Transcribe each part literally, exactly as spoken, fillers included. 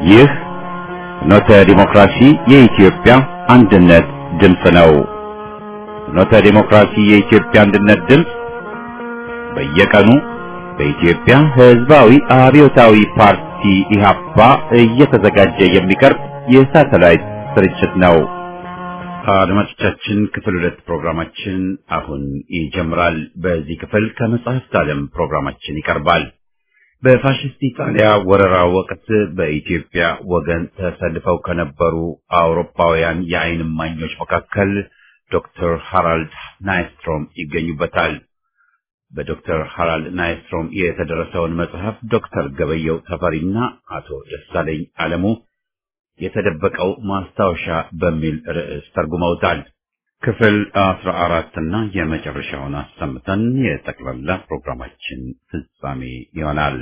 ይህ ፍኖተ ዲሞክራሲ የኢትዮጵያ አንድነት ድምፅ ነው። ፍኖተ ዲሞክራሲ የኢትዮጵያ አንድነት ድምፅ በየቀኑ በኢትዮጵያ ሕዝባዊ አብዮታዊ ፓርቲ ኢህአፓ እየተዘጋጀ የሚቀርብ የሳተላይት ስርጭት ነው። አድማጮቻችን ክፍል ሁለት ፕሮግራማችን አሁን ይጀምራል። በዚህ ክፍል ከመጽሐፍት ዓለም ፕሮግራማችን ይቀርባል። በፋሽስት ኢጣሊያ ወረራ ወቅት በኢትዮጵያ ወገን ተሰልፈው ከነበሩ አውሮፓውያን የዓይን እማኞች መካከል ዶክተር ሃራልድ ናይስትሮም ይገኙበታል። በዶክተር ሃራልድ ናይስትሮም የተደረሰውን መጽሐፍ ዶክተር ገበየው ተፈሪና አቶ ደሳለኝ አለሙ የተደበቀው ማስታወሻ በሚል ርዕስ ተርጉመውታል። ክፍል አስራ አራት እና የመጨረሻውን አሰምተን የጠቅላላ ፕሮግራማችን ፍጻሜ ይሆናል።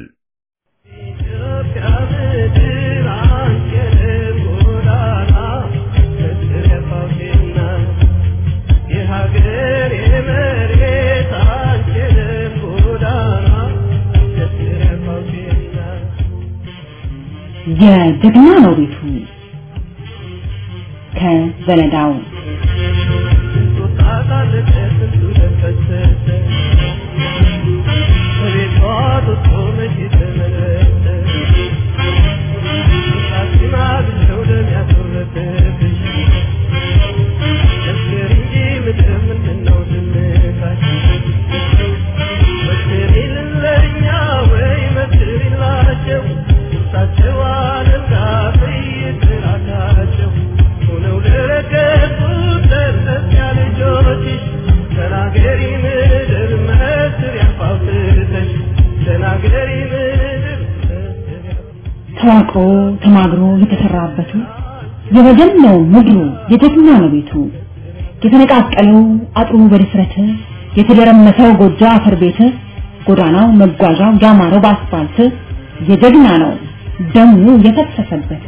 የጀግና ነው ቤቱ ከዘለዳው ተዋቅሮ ተማግሮ የተሰራበቱ የወገነው ምድሩ የጀግና ነው ቤቱ። የተነቃቀለው አጥሩ በድፍረት የተደረመሰው ጎጆ አፈር ቤት ጎዳናው መጓዣው ያማረው በአስፋልት የጀግና ነው ደሙ የፈሰሰበት።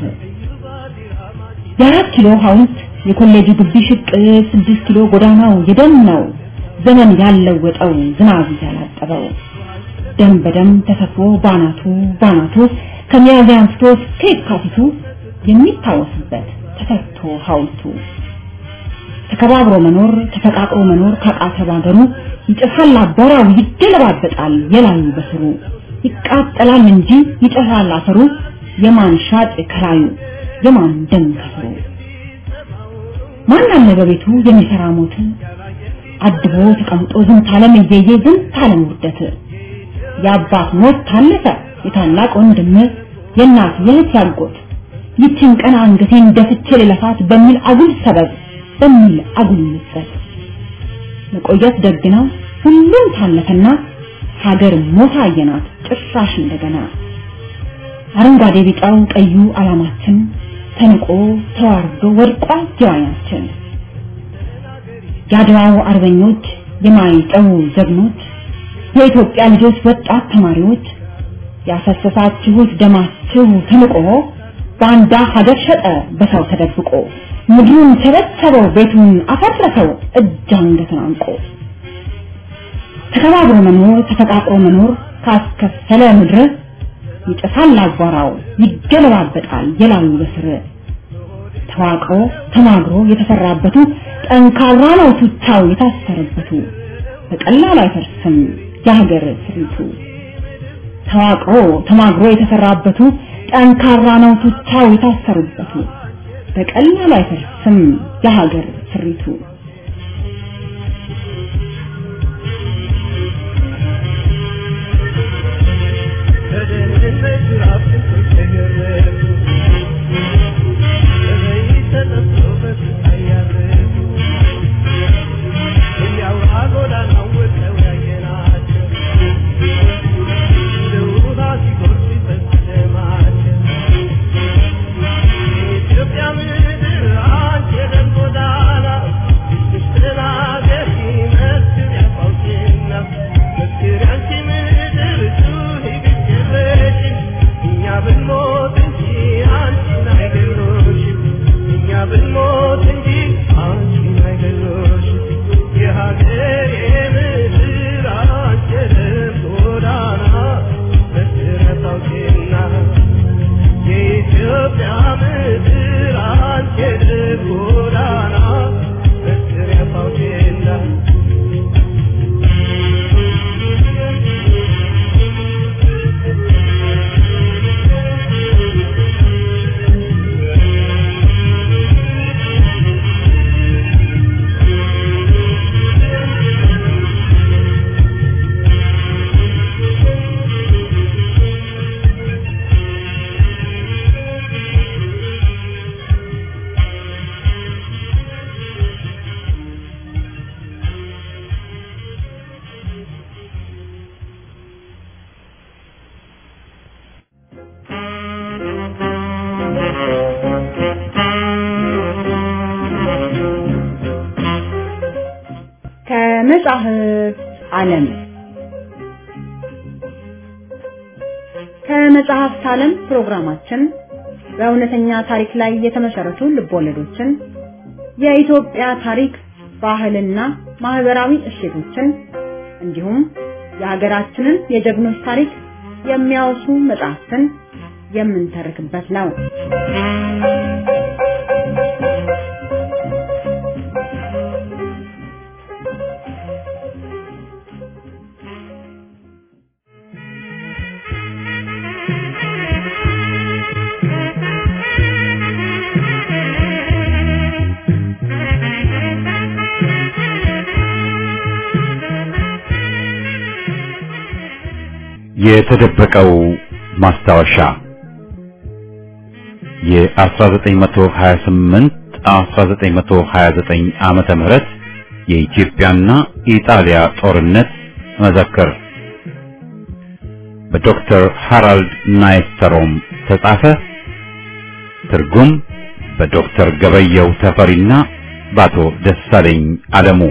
የአራት ኪሎ ሐውልት የኮሌጅ ግቢ ሽቅ ስድስት ኪሎ ጎዳናው የደም ነው ዘመን ያለወጠው ዝናብ ያላጠበው ደም በደም ተሰፍሮ ባናቱ ባናቱ ከሚያዝያ አንስቶ እስከ የካቲቱ የሚታወስበት ተሰርቶ ሐውልቱ። ተከባብሮ መኖር ተፈቃቅሮ መኖር ካቃተ ባገሩ ይጨፋል አቧራው ይገለባበጣል የላዩ በስሩ ይቃጠላል እንጂ ይጨፋል አፈሩ የማን ሻጭ ከላዩ የማን ደም ከስሩ። ማን አለ በቤቱ የሚሰራ ሞት አድቦ ተቀምጦ ዝንት ዓለም እየየ ዝንት ዓለም ውርደት የአባት ሞት ታለፈ የታላቅ ወንድም የእናት የእህት ያልቆት ይችን ቀን አንገቴን ደፍቼ ለለፋት በሚል አጉል ሰበብ በሚል አጉል ምጸት መቆየት ደግነው ሁሉም ታለፈና ሀገር ሞታ አየናት ጭራሽ እንደገና። አረንጓዴ ቢጫው ቀዩ አላማችን ተንቆ ተዋርዶ ወድቋል ጀዋያችን። ያድዋው አርበኞች የማይጠው ጀግኖች የኢትዮጵያ ልጆች ወጣት ተማሪዎች ያፈሰሳችሁት ደማችሁ ተንቆ ባንዳ ሀገር ሸጠ በሰው ተደብቆ ምድሩን ተበተበው ቤቱን አፈረሰው እጅ አንገቱን አንቆ። ተከባብሮ መኖር ተፈቃቅሮ መኖር ካስከፈለ ምድር ይጨሳል አቧራው ይገለባበጣል የላዩ በስር። ተዋቅሮ ተማግሮ የተሰራበቱ ጠንካራ ነው ቱቻው የታሰረበቱ በቀላሉ አይፈርስም የሀገር ስሪቱ። ተዋቅሮ ተማግሮ የተሰራበቱ ጠንካራ ነው ቱቻው የታሰረበቱ በቀላሉ አይፈርስም የሀገር ስሪቱ። ከመጽሐፍ ዓለም ከመጽሐፍ ዓለም ፕሮግራማችን በእውነተኛ ታሪክ ላይ የተመሰረቱ ልቦለዶችን የኢትዮጵያ ታሪክ ባህልና ማህበራዊ እሴቶችን እንዲሁም የሀገራችንን የጀግኖች ታሪክ የሚያወሱ መጽሐፍትን የምንተርክበት ነው። የተደበቀው ማስታወሻ የ1928 1929 ዓመተ ምህረት የኢትዮጵያና ኢጣሊያ ጦርነት መዘክር በዶክተር ሃራልድ ናይስተሮም ተጻፈ። ትርጉም በዶክተር ገበየው ተፈሪና በአቶ ደሳለኝ አለሙ።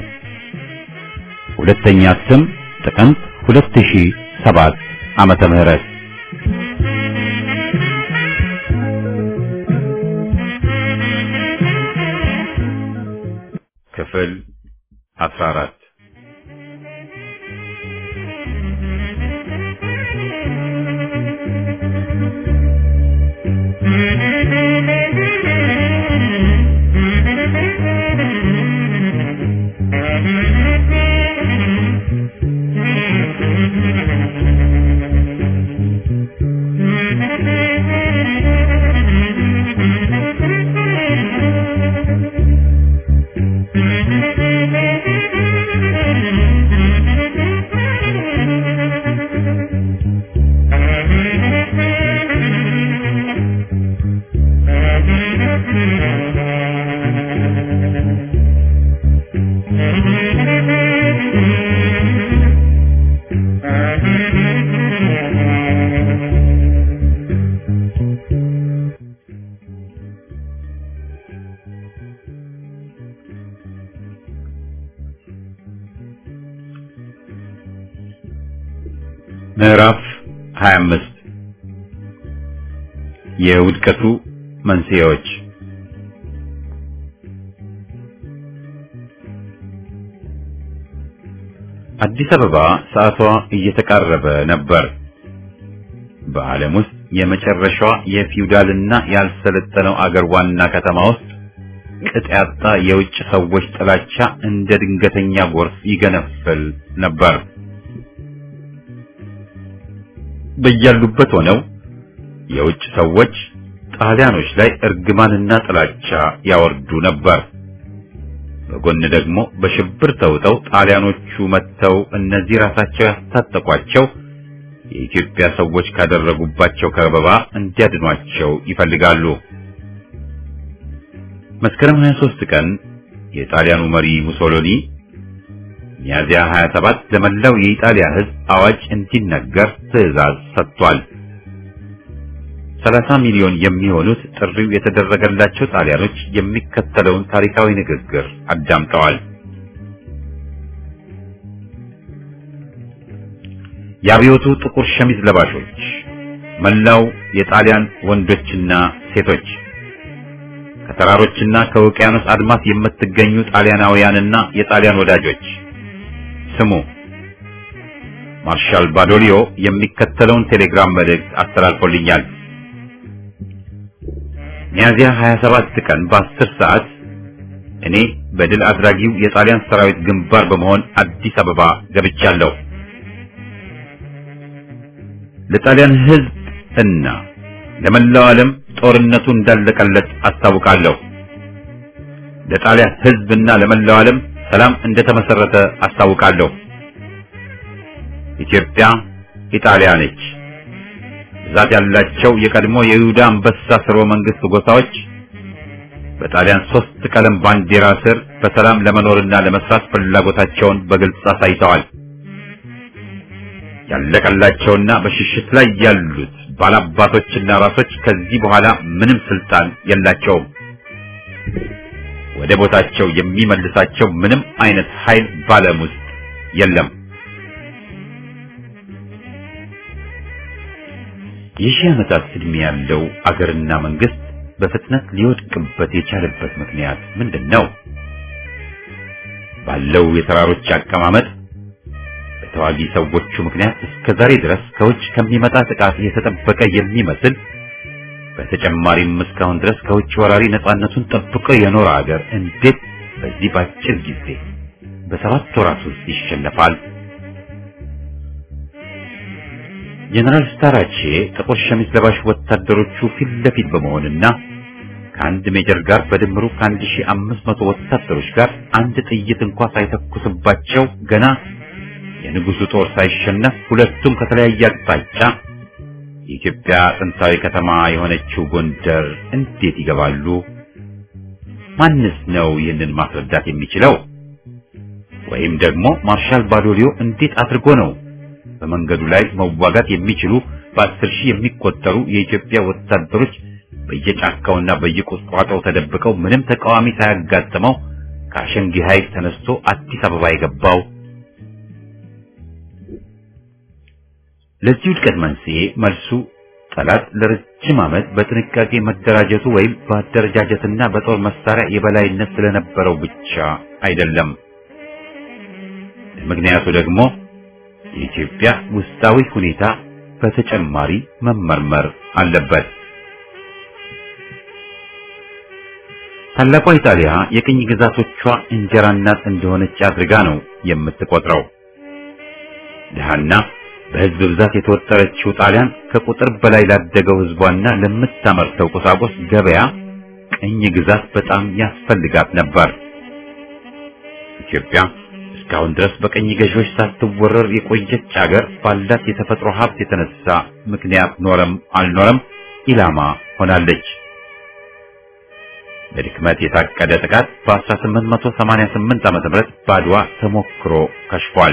ሁለተኛ ስም ጥቅምት ሁለት ሺህ ሰባት ዓመተ ምህረት ክፍል አስራ አራት ምዕራፍ ሃያ አምስት የውድቀቱ መንስኤዎች። አዲስ አበባ ሰዓቷ እየተቃረበ ነበር። በዓለም ውስጥ የመጨረሻዋ የፊውዳልና ያልሰለጠነው አገር ዋና ከተማ ውስጥ ቅጥ ያጣ የውጭ ሰዎች ጥላቻ እንደ ድንገተኛ ጎርፍ ይገነፍል ነበር። በያሉበት ሆነው የውጭ ሰዎች ጣሊያኖች ላይ እርግማንና ጥላቻ ያወርዱ ነበር። በጎን ደግሞ በሽብር ተውጠው ጣሊያኖቹ መጥተው እነዚህ ራሳቸው ያስታጠቋቸው የኢትዮጵያ ሰዎች ካደረጉባቸው ከበባ እንዲያድኗቸው ይፈልጋሉ። መስከረም ሃያ ሦስት ቀን የጣሊያኑ መሪ ሙሶሎኒ ሚያዝያ ሃያ ሰባት ለመላው የኢጣሊያ ሕዝብ አዋጅ እንዲነገር ትዕዛዝ ሰጥቷል። ሰላሳ ሚሊዮን የሚሆኑት ጥሪው የተደረገላቸው ጣሊያኖች የሚከተለውን ታሪካዊ ንግግር አዳምጠዋል። የአብዮቱ ጥቁር ሸሚዝ ለባሾች፣ መላው የጣሊያን ወንዶችና ሴቶች፣ ከተራሮችና ከውቅያኖስ አድማስ የምትገኙ ጣሊያናውያንና የጣሊያን ወዳጆች ስሙ። ማርሻል ባዶሊዮ የሚከተለውን ቴሌግራም መልእክት አስተላልፎልኛል። ሚያዝያ ሃያ ሰባት ቀን በአስር ሰዓት እኔ በድል አድራጊው የጣሊያን ሰራዊት ግንባር በመሆን አዲስ አበባ ገብቻለሁ። ለጣሊያን ሕዝብ እና ለመላው ዓለም ጦርነቱ እንዳለቀለት አስታውቃለሁ። ለጣሊያን ሕዝብና ለመላው ዓለም ሰላም እንደተመሰረተ አስታውቃለሁ። ኢትዮጵያ ኢጣሊያ ነች። ብዛት ያላቸው የቀድሞ የይሁዳ አንበሳ ስርወ መንግስት ጎሳዎች በጣሊያን ሶስት ቀለም ባንዲራ ስር በሰላም ለመኖርና ለመስራት ፍላጎታቸውን በግልጽ አሳይተዋል። ያለቀላቸውና በሽሽት ላይ ያሉት ባላባቶችና ራሶች ከዚህ በኋላ ምንም ስልጣን የላቸውም። ወደ ቦታቸው የሚመልሳቸው ምንም አይነት ኃይል ባለም ውስጥ የለም። የሺህ ዓመታት ዕድሜ ያለው አገርና መንግስት በፍጥነት ሊወድቅበት የቻለበት ምክንያት ምንድነው? ባለው የተራሮች አቀማመጥ በተዋጊ ሰዎቹ ምክንያት እስከ ዛሬ ድረስ ከውጭ ከሚመጣ ጥቃት የተጠበቀ የሚመስል በተጨማሪም እስካሁን ድረስ ከውጭ ወራሪ ነፃነቱን ጠብቆ የኖረ አገር እንዴት በዚህ ባጭር ጊዜ በሰባት ወራት ውስጥ ይሸነፋል? ጀነራል ስታራቼ ጥቁር ሸሚዝ ለባሽ ወታደሮቹ ፊት ለፊት በመሆንና ከአንድ ሜጀር ጋር በድምሩ ከአንድ ሺህ አምስት መቶ ወታደሮች ጋር አንድ ጥይት እንኳን ሳይተኩስባቸው ገና የንጉሱ ጦር ሳይሸነፍ ሁለቱም ከተለያየ አቅጣጫ የኢትዮጵያ ጥንታዊ ከተማ የሆነችው ጎንደር እንዴት ይገባሉ? ማንስ ነው ይህንን ማስረዳት የሚችለው? ወይም ደግሞ ማርሻል ባዶሊዮ እንዴት አድርጎ ነው በመንገዱ ላይ መዋጋት የሚችሉ በአስር ሺህ የሚቆጠሩ የኢትዮጵያ ወታደሮች በየጫካውና በየቁጥቋጦው ተደብቀው ምንም ተቃዋሚ ሳያጋጥመው ከአሸንጊ ኃይል ተነስቶ አዲስ አበባ የገባው? ለዚህ ውድቀት መንስኤ መልሱ ጠላት ለረጅም ዓመት በጥንቃቄ መደራጀቱ ወይም በአደረጃጀትና በጦር መሳሪያ የበላይነት ስለነበረው ብቻ አይደለም። ምክንያቱ ደግሞ የኢትዮጵያ ውስጣዊ ሁኔታ በተጨማሪ መመርመር አለበት። ታላቋ ኢጣሊያ የቅኝ ግዛቶቿ እንጀራ እናት እንደሆነች አድርጋ ነው የምትቆጥረው። ደሃና በሕዝብ ብዛት የተወጠረችው ጣሊያን ከቁጥር በላይ ላደገው ሕዝቧና ለምታመርተው ቁሳቁስ ገበያ ቅኝ ግዛት በጣም ያስፈልጋት ነበር። ኢትዮጵያ እስካሁን ድረስ በቅኝ ገዢዎች ሳትወረር የቆየች አገር ባላት የተፈጥሮ ሀብት የተነሳ ምክንያት ኖረም አልኖረም ኢላማ ሆናለች። በድክመት የታቀደ ጥቃት በ1888 ዓመተ ምህረት ባድዋ ተሞክሮ ከሽፏል።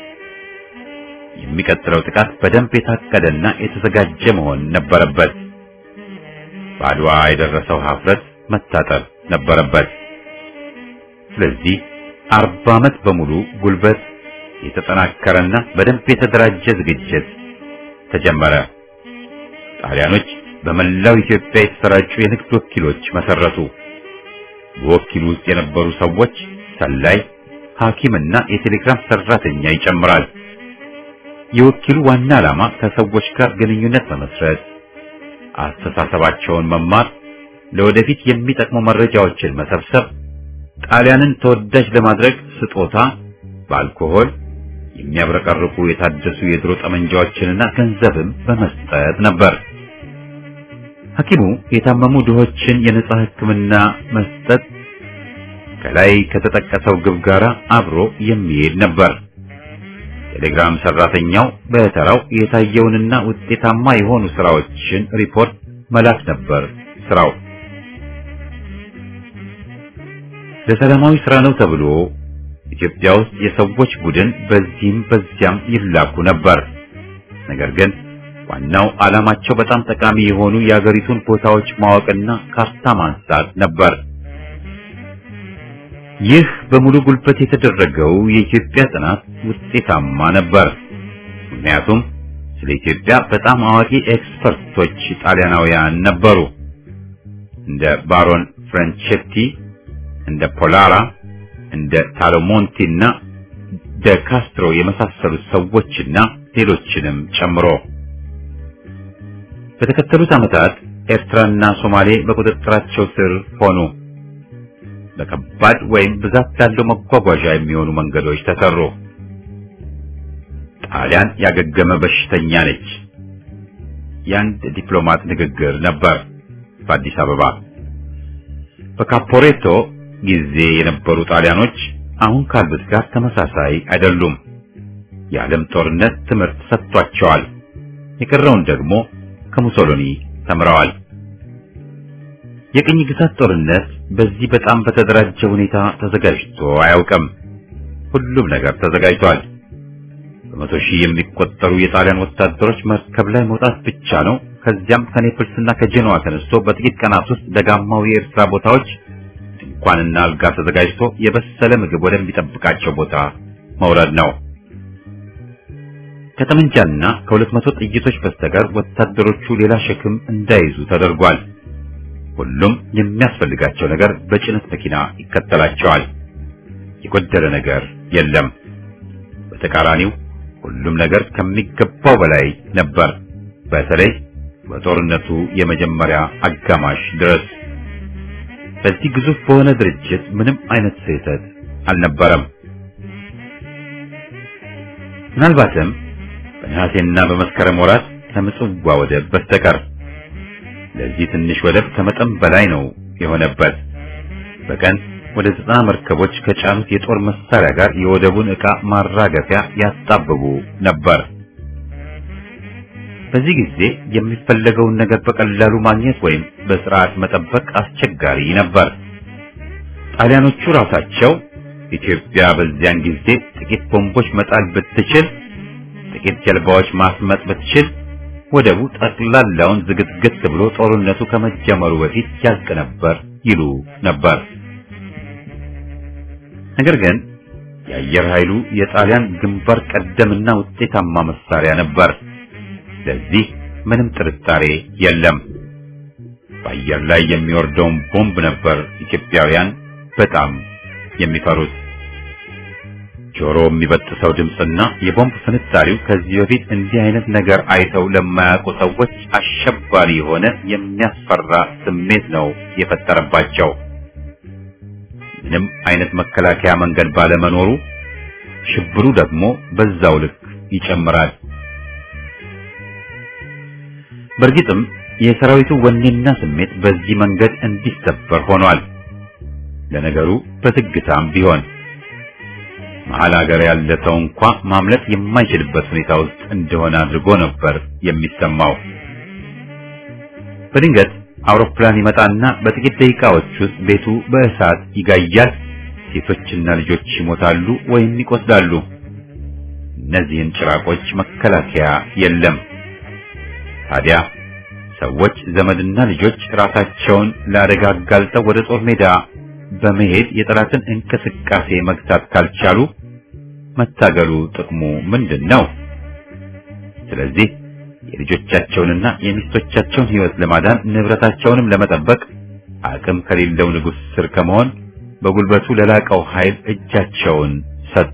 የሚቀጥለው ጥቃት በደንብ የታቀደና የተዘጋጀ መሆን ነበረበት። ባድዋ የደረሰው ሀፍረት መታጠብ ነበረበት። ስለዚህ አርባ ዓመት በሙሉ ጉልበት የተጠናከረና በደንብ የተደራጀ ዝግጅት ተጀመረ። ጣሊያኖች በመላው ኢትዮጵያ የተሰራጩ የንግድ ወኪሎች መሰረቱ። በወኪሉ ውስጥ የነበሩ ሰዎች ሰላይ፣ ሐኪምና የቴሌግራፍ ሰራተኛ ይጨምራል። የወኪሉ ዋና ዓላማ ከሰዎች ጋር ግንኙነት መመስረት፣ አስተሳሰባቸውን መማር፣ ለወደፊት የሚጠቅሙ መረጃዎችን መሰብሰብ፣ ጣሊያንን ተወዳጅ ለማድረግ ስጦታ፣ በአልኮሆል የሚያብረቀርቁ የታደሱ የድሮ ጠመንጃዎችንና ገንዘብም በመስጠት ነበር። ሐኪሙ የታመሙ ድሆችን የነጻ ሕክምና መስጠት ከላይ ከተጠቀሰው ግብ ጋር አብሮ የሚሄድ ነበር። ቴሌግራም ሰራተኛው በተራው የታየውንና ውጤታማ የሆኑ ስራዎችን ሪፖርት መላክ ነበር ስራው። ለሰላማዊ ስራ ነው ተብሎ ኢትዮጵያ ውስጥ የሰዎች ቡድን በዚህም በዚያም ይላኩ ነበር። ነገር ግን ዋናው ዓላማቸው በጣም ጠቃሚ የሆኑ የአገሪቱን ቦታዎች ማወቅና ካርታ ማንሳት ነበር። ይህ በሙሉ ጉልበት የተደረገው የኢትዮጵያ ጥናት ውጤታማ ነበር። ምክንያቱም ስለ ኢትዮጵያ በጣም አዋቂ ኤክስፐርቶች ጣሊያናውያን ነበሩ። እንደ ባሮን ፍራንቼቲ፣ እንደ ፖላራ፣ እንደ ታሎሞንቲና ደ ካስትሮ የመሳሰሉት ሰዎችና ሌሎችንም ጨምሮ በተከተሉት ዓመታት ኤርትራና ሶማሌ በቁጥጥራቸው ስር ሆኑ። በከባድ ወይም ብዛት ያለው መጓጓዣ የሚሆኑ መንገዶች ተሰሩ። ጣሊያን ያገገመ በሽተኛ ነች። የአንድ ዲፕሎማት ንግግር ነበር በአዲስ አበባ። በካፖሬቶ ጊዜ የነበሩ ጣሊያኖች አሁን ካሉት ጋር ተመሳሳይ አይደሉም። የዓለም ጦርነት ትምህርት ሰጥቷቸዋል። የቀረውን ደግሞ ከሙሶሎኒ ተምረዋል። የቅኝ ግዛት ጦርነት በዚህ በጣም በተደራጀ ሁኔታ ተዘጋጅቶ አያውቅም። ሁሉም ነገር ተዘጋጅቷል። በመቶ ሺህ የሚቆጠሩ የጣሊያን ወታደሮች መርከብ ላይ መውጣት ብቻ ነው። ከዚያም ከኔፕልስና ከጄኖዋ ተነስቶ በጥቂት ቀናት ውስጥ ደጋማው የኤርትራ ቦታዎች ድንኳንና አልጋ ተዘጋጅቶ የበሰለ ምግብ ወደሚጠብቃቸው ቦታ መውረድ ነው። ከጠመንጃና ከሁለት መቶ ጥይቶች በስተቀር ወታደሮቹ ሌላ ሸክም እንዳይዙ ተደርጓል። ሁሉም የሚያስፈልጋቸው ነገር በጭነት መኪና ይከተላቸዋል። የጎደለ ነገር የለም። በተቃራኒው ሁሉም ነገር ከሚገባው በላይ ነበር። በተለይ በጦርነቱ የመጀመሪያ አጋማሽ ድረስ በዚህ ግዙፍ በሆነ ድርጅት ምንም አይነት ስህተት አልነበረም። ምናልባትም በነሐሴና በመስከረም ወራት ከምጽዋ ወደብ በስተቀር ለዚህ ትንሽ ወደብ ከመጠን በላይ ነው የሆነበት። በቀን ወደ ዘጠና መርከቦች ከጫኑት የጦር መሳሪያ ጋር የወደቡን ዕቃ ማራገፊያ ያጣብቡ ነበር። በዚህ ጊዜ የሚፈለገውን ነገር በቀላሉ ማግኘት ወይም በስርዓት መጠበቅ አስቸጋሪ ነበር። ጣሊያኖቹ ራሳቸው ኢትዮጵያ በዚያን ጊዜ ጥቂት ቦምቦች መጣል ብትችል፣ ጥቂት ጀልባዎች ማስመጥ ብትችል ወደቡ ጠቅላላውን ዝግትግት ብሎ ጦርነቱ ከመጀመሩ በፊት ያልቅ ነበር ይሉ ነበር። ነገር ግን የአየር ኃይሉ የጣሊያን ግንባር ቀደምና ውጤታማ መሳሪያ ነበር። ለዚህ ምንም ጥርጣሬ የለም። በአየር ላይ የሚወርደውን ቦምብ ነበር ኢትዮጵያውያን በጣም የሚፈሩት። ጆሮ የሚበጥሰው ድምፅና የቦምብ ፍንጣሪው ከዚህ በፊት እንዲህ አይነት ነገር አይተው ለማያውቁ ሰዎች አሸባሪ የሆነ የሚያስፈራ ስሜት ነው የፈጠረባቸው። ምንም አይነት መከላከያ መንገድ ባለመኖሩ ሽብሩ ደግሞ በዛው ልክ ይጨምራል። በእርግጥም የሰራዊቱ ወኔና ስሜት በዚህ መንገድ እንዲሰበር ሆኗል። ለነገሩ በትግታም ቢሆን መሀል ሀገር ያለ ሰው እንኳ ማምለጥ የማይችልበት ሁኔታ ውስጥ እንደሆነ አድርጎ ነበር የሚሰማው። በድንገት አውሮፕላን ይመጣና በጥቂት ደቂቃዎች ውስጥ ቤቱ በእሳት ይጋያል። ሴቶችና ልጆች ይሞታሉ ወይም ይቆስላሉ። እነዚህን ጭራቆች መከላከያ የለም። ታዲያ ሰዎች ዘመድና ልጆች ራሳቸውን ለአደጋ አጋልጠው ወደ ጦር ሜዳ በመሄድ የጠላትን እንቅስቃሴ መግታት ካልቻሉ መታገሉ ጥቅሙ ምንድን ነው? ስለዚህ የልጆቻቸውንና የሚስቶቻቸውን ሕይወት ለማዳን ንብረታቸውንም ለመጠበቅ አቅም ከሌለው ንጉሥ ስር ከመሆን በጉልበቱ ለላቀው ኃይል እጃቸውን ሰጡ።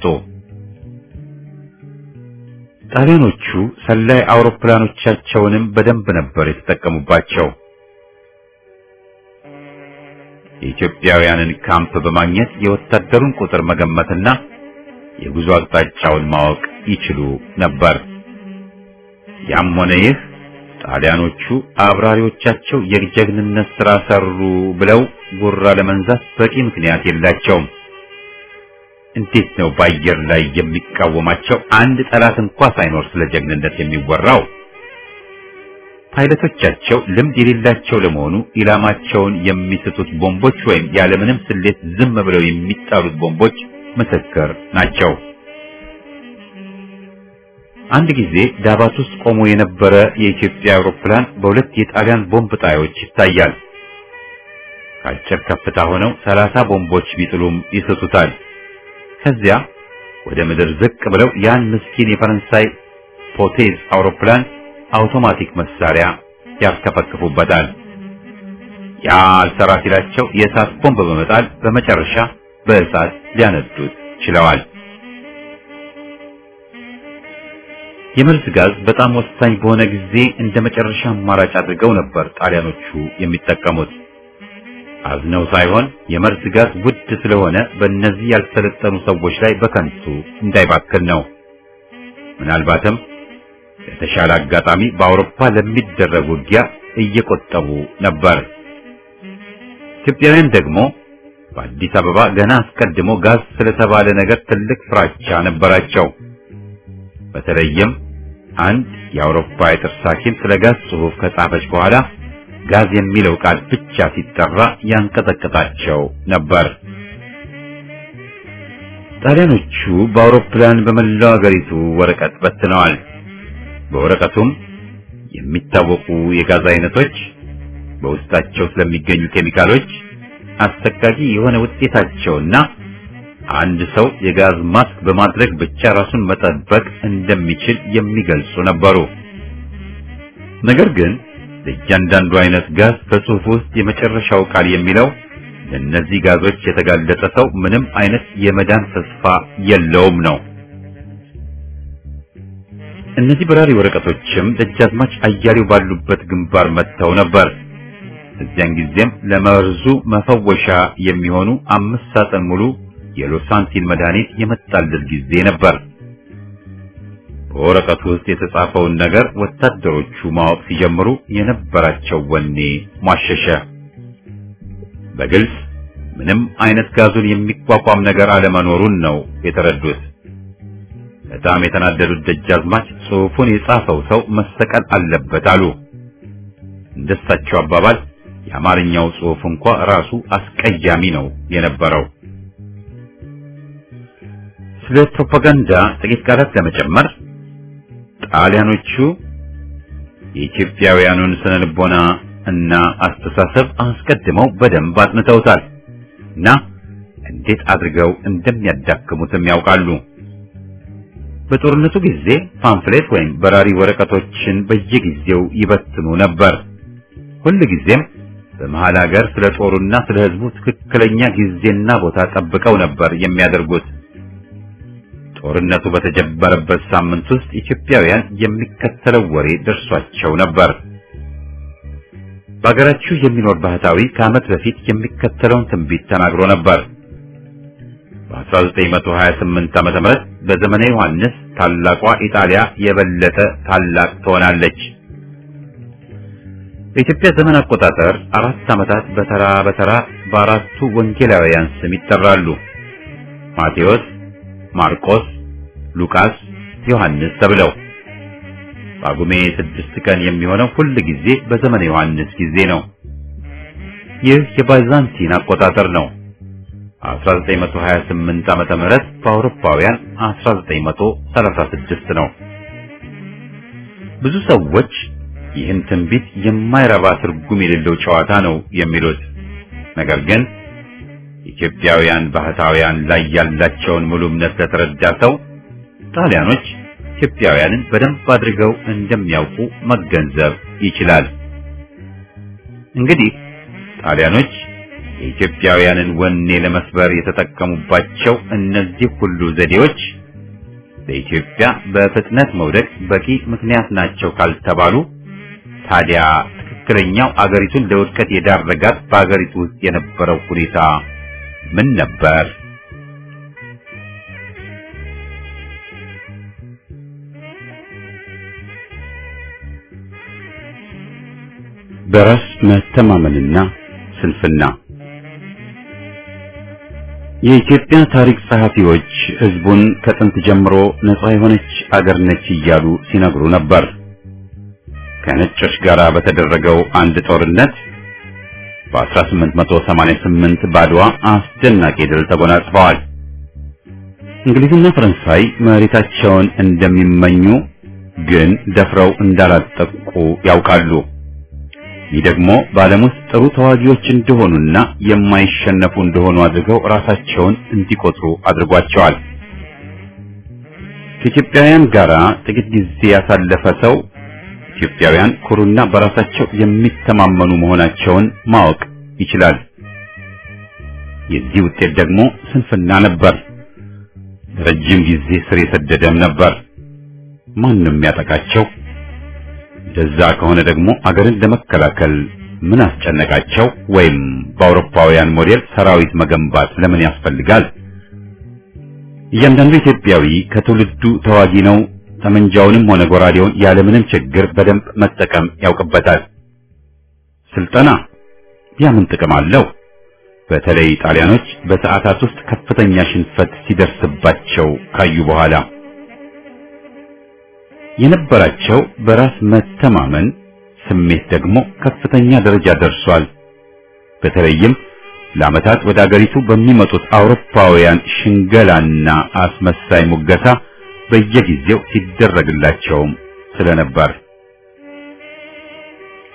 ጣሊያኖቹ ሰላይ አውሮፕላኖቻቸውንም በደንብ ነበር የተጠቀሙባቸው። የኢትዮጵያውያንን ካምፕ በማግኘት የወታደሩን ቁጥር መገመትና የጉዞ አቅጣጫውን ማወቅ ይችሉ ነበር። ያም ሆነ ይህ ጣሊያኖቹ አብራሪዎቻቸው የጀግንነት ሥራ ሰሩ ብለው ጉራ ለመንዛት በቂ ምክንያት የላቸውም። እንዴት ነው በአየር ላይ የሚቃወማቸው አንድ ጠላት እንኳ ሳይኖር ስለ ጀግንነት የሚወራው? ፓይለቶቻቸው ልምድ የሌላቸው ለመሆኑ ኢላማቸውን የሚስቱት ቦምቦች ወይም ያለምንም ስሌት ዝም ብለው የሚጣሉት ቦምቦች ምስክር ናቸው። አንድ ጊዜ ዳባት ውስጥ ቆሞ የነበረ የኢትዮጵያ አውሮፕላን በሁለት የጣሊያን ቦምብ ጣዮች ይታያል። ከአጭር ከፍታ ሆነው ሰላሳ ቦምቦች ቢጥሉም ይስቱታል። ከዚያ ወደ ምድር ዝቅ ብለው ያን ምስኪን የፈረንሳይ ፖቴዝ አውሮፕላን አውቶማቲክ መሳሪያ ያስከፈክፉበታል። ያ አልሰራ ሲላቸው የእሳት ቦምብ በመጣል በመጨረሻ በእሳት ሊያነዱት ችለዋል። የመርዝ ጋዝ በጣም ወሳኝ በሆነ ጊዜ እንደ መጨረሻ አማራጭ አድርገው ነበር ጣሊያኖቹ የሚጠቀሙት። አዝነው ሳይሆን የመርዝ ጋዝ ውድ ስለሆነ በእነዚህ ያልሰለጠኑ ሰዎች ላይ በከንቱ እንዳይባክን ነው። ምናልባትም የተሻለ አጋጣሚ በአውሮፓ ለሚደረግ ውጊያ እየቆጠቡ ነበር። ኢትዮጵያውያን ደግሞ በአዲስ አበባ ገና አስቀድሞ ጋዝ ስለተባለ ነገር ትልቅ ፍራቻ ነበራቸው። በተለይም አንድ የአውሮፓ የጥርስ ሐኪም ስለ ጋዝ ጽሑፍ ከጻፈች በኋላ ጋዝ የሚለው ቃል ብቻ ሲጠራ ያንቀጠቀጣቸው ነበር። ጣሊያኖቹ በአውሮፕላን በመላው አገሪቱ ወረቀት በትነዋል። በወረቀቱም የሚታወቁ የጋዝ አይነቶች፣ በውስጣቸው ስለሚገኙ ኬሚካሎች፣ አሰቃቂ የሆነ ውጤታቸውና አንድ ሰው የጋዝ ማስክ በማድረግ ብቻ ራሱን መጠበቅ እንደሚችል የሚገልጹ ነበሩ። ነገር ግን ለእያንዳንዱ አይነት ጋዝ በጽሑፍ ውስጥ የመጨረሻው ቃል የሚለው ለእነዚህ ጋዞች የተጋለጠ ሰው ምንም አይነት የመዳን ተስፋ የለውም ነው። እነዚህ በራሪ ወረቀቶችም ደጃዝማች አያሌው ባሉበት ግንባር መጥተው ነበር። እዚያን ጊዜም ለመርዙ መፈወሻ የሚሆኑ አምስት ሳጥን ሙሉ የሎሳንቲን መድኃኒት የመጣለት ጊዜ ነበር። በወረቀቱ ውስጥ የተጻፈውን ነገር ወታደሮቹ ማወቅ ሲጀምሩ የነበራቸው ወኔ ሟሸሸ። በግልጽ ምንም አይነት ጋዙን የሚቋቋም ነገር አለመኖሩን ነው የተረዱት። በጣም የተናደዱት ደጃዝማች ጽሑፉን የጻፈው ሰው መሰቀል አለበት አሉ። እንደሳቸው አባባል የአማርኛው ጽሑፍ እንኳ ራሱ አስቀያሚ ነው የነበረው። ስለ ፕሮፓጋንዳ ጥቂት ቃላት ለመጨመር ጣሊያኖቹ የኢትዮጵያውያኑን ስነ ልቦና እና አስተሳሰብ አስቀድመው በደንብ አጥንተውታል እና እንዴት አድርገው እንደሚያዳክሙትም ያውቃሉ። በጦርነቱ ጊዜ ፓምፍሌት ወይም በራሪ ወረቀቶችን በየጊዜው ይበትኑ ነበር። ሁሉ ጊዜም በመሃል ሀገር ስለ ጦሩና ስለ ሕዝቡ ትክክለኛ ጊዜና ቦታ ጠብቀው ነበር የሚያደርጉት። ጦርነቱ በተጀመረበት ሳምንት ውስጥ ኢትዮጵያውያን የሚከተለው ወሬ ደርሷቸው ነበር። በአገራችሁ የሚኖር ባህታዊ ከዓመት በፊት የሚከተለውን ትንቢት ተናግሮ ነበር። በአስራ ዘጠኝ መቶ ሀያ ስምንት ዓመተ ምህረት በዘመነ ዮሐንስ ታላቋ ኢጣሊያ የበለጠ ታላቅ ትሆናለች። በኢትዮጵያ ዘመን አቆጣጠር አራት ዓመታት በተራ በተራ በአራቱ ወንጌላውያን ስም ይጠራሉ። ማቴዎስ፣ ማርቆስ፣ ሉቃስ፣ ዮሐንስ ተብለው ጳጉሜ ስድስት ቀን የሚሆነው ሁል ጊዜ በዘመነ ዮሐንስ ጊዜ ነው። ይህ የባይዛንቲን አቆጣጠር ነው። አስራ ዘጠኝ መቶ ሀያ ስምንት ዓመተ ምህረት በአውሮፓውያን አስራ ዘጠኝ መቶ ሰላሳ ስድስት ነው። ብዙ ሰዎች ይህን ትንቢት የማይረባ ትርጉም የሌለው ጨዋታ ነው የሚሉት። ነገር ግን ኢትዮጵያውያን ባህታውያን ላይ ያላቸውን ሙሉ እምነት ለተረዳ ሰው ጣሊያኖች ኢትዮጵያውያንን በደንብ አድርገው እንደሚያውቁ መገንዘብ ይችላል። እንግዲህ ጣሊያኖች የኢትዮጵያውያንን ወኔ ለመስበር የተጠቀሙባቸው እነዚህ ሁሉ ዘዴዎች ለኢትዮጵያ በፍጥነት መውደቅ በቂ ምክንያት ናቸው ካልተባሉ ታዲያ ትክክለኛው አገሪቱን ለውድቀት የዳረጋት በአገሪቱ ውስጥ የነበረው ሁኔታ ምን ነበር? በራስ መተማመንና ስንፍና። የኢትዮጵያ ታሪክ ጸሐፊዎች ሕዝቡን ከጥንት ጀምሮ ነጻ የሆነች አገር ነች እያሉ ሲነግሩ ነበር። ከነጮች ጋር በተደረገው አንድ ጦርነት በአስራ ስምንት መቶ ሰማንያ ስምንት ባድዋ አስደናቂ ድል ተጎናጽፈዋል። እንግሊዝና ፈረንሳይ መሬታቸውን እንደሚመኙ ግን ደፍረው እንዳላጠቁ ያውቃሉ። ይህ ደግሞ በዓለም ውስጥ ጥሩ ተዋጊዎች እንደሆኑና የማይሸነፉ እንደሆኑ አድርገው ራሳቸውን እንዲቆጥሩ አድርጓቸዋል። ከኢትዮጵያውያን ጋር ጥቂት ጊዜ ያሳለፈ ሰው ኢትዮጵያውያን ኩሩና በራሳቸው የሚተማመኑ መሆናቸውን ማወቅ ይችላል። የዚህ ውጤት ደግሞ ስንፍና ነበር። ረጅም ጊዜ ስር የሰደደም ነበር። ማንም ያጠቃቸው። እንደዛ ከሆነ ደግሞ አገርን ለመከላከል ምን አስጨነቃቸው? ወይም በአውሮፓውያን ሞዴል ሰራዊት መገንባት ለምን ያስፈልጋል? እያንዳንዱ ኢትዮጵያዊ ከትውልዱ ተዋጊ ነው። ጠመንጃውንም ሆነ ጎራዴውን ያለምንም ችግር በደንብ መጠቀም ያውቅበታል። ስልጠና ያምን ጥቅም አለው? በተለይ ጣሊያኖች በሰዓታት ውስጥ ከፍተኛ ሽንፈት ሲደርስባቸው ካዩ በኋላ የነበራቸው በራስ መተማመን ስሜት ደግሞ ከፍተኛ ደረጃ ደርሷል። በተለይም ለዓመታት ወደ አገሪቱ በሚመጡት አውሮፓውያን ሽንገላና አስመሳይ ሙገሳ በየጊዜው ሲደረግላቸውም ስለነበር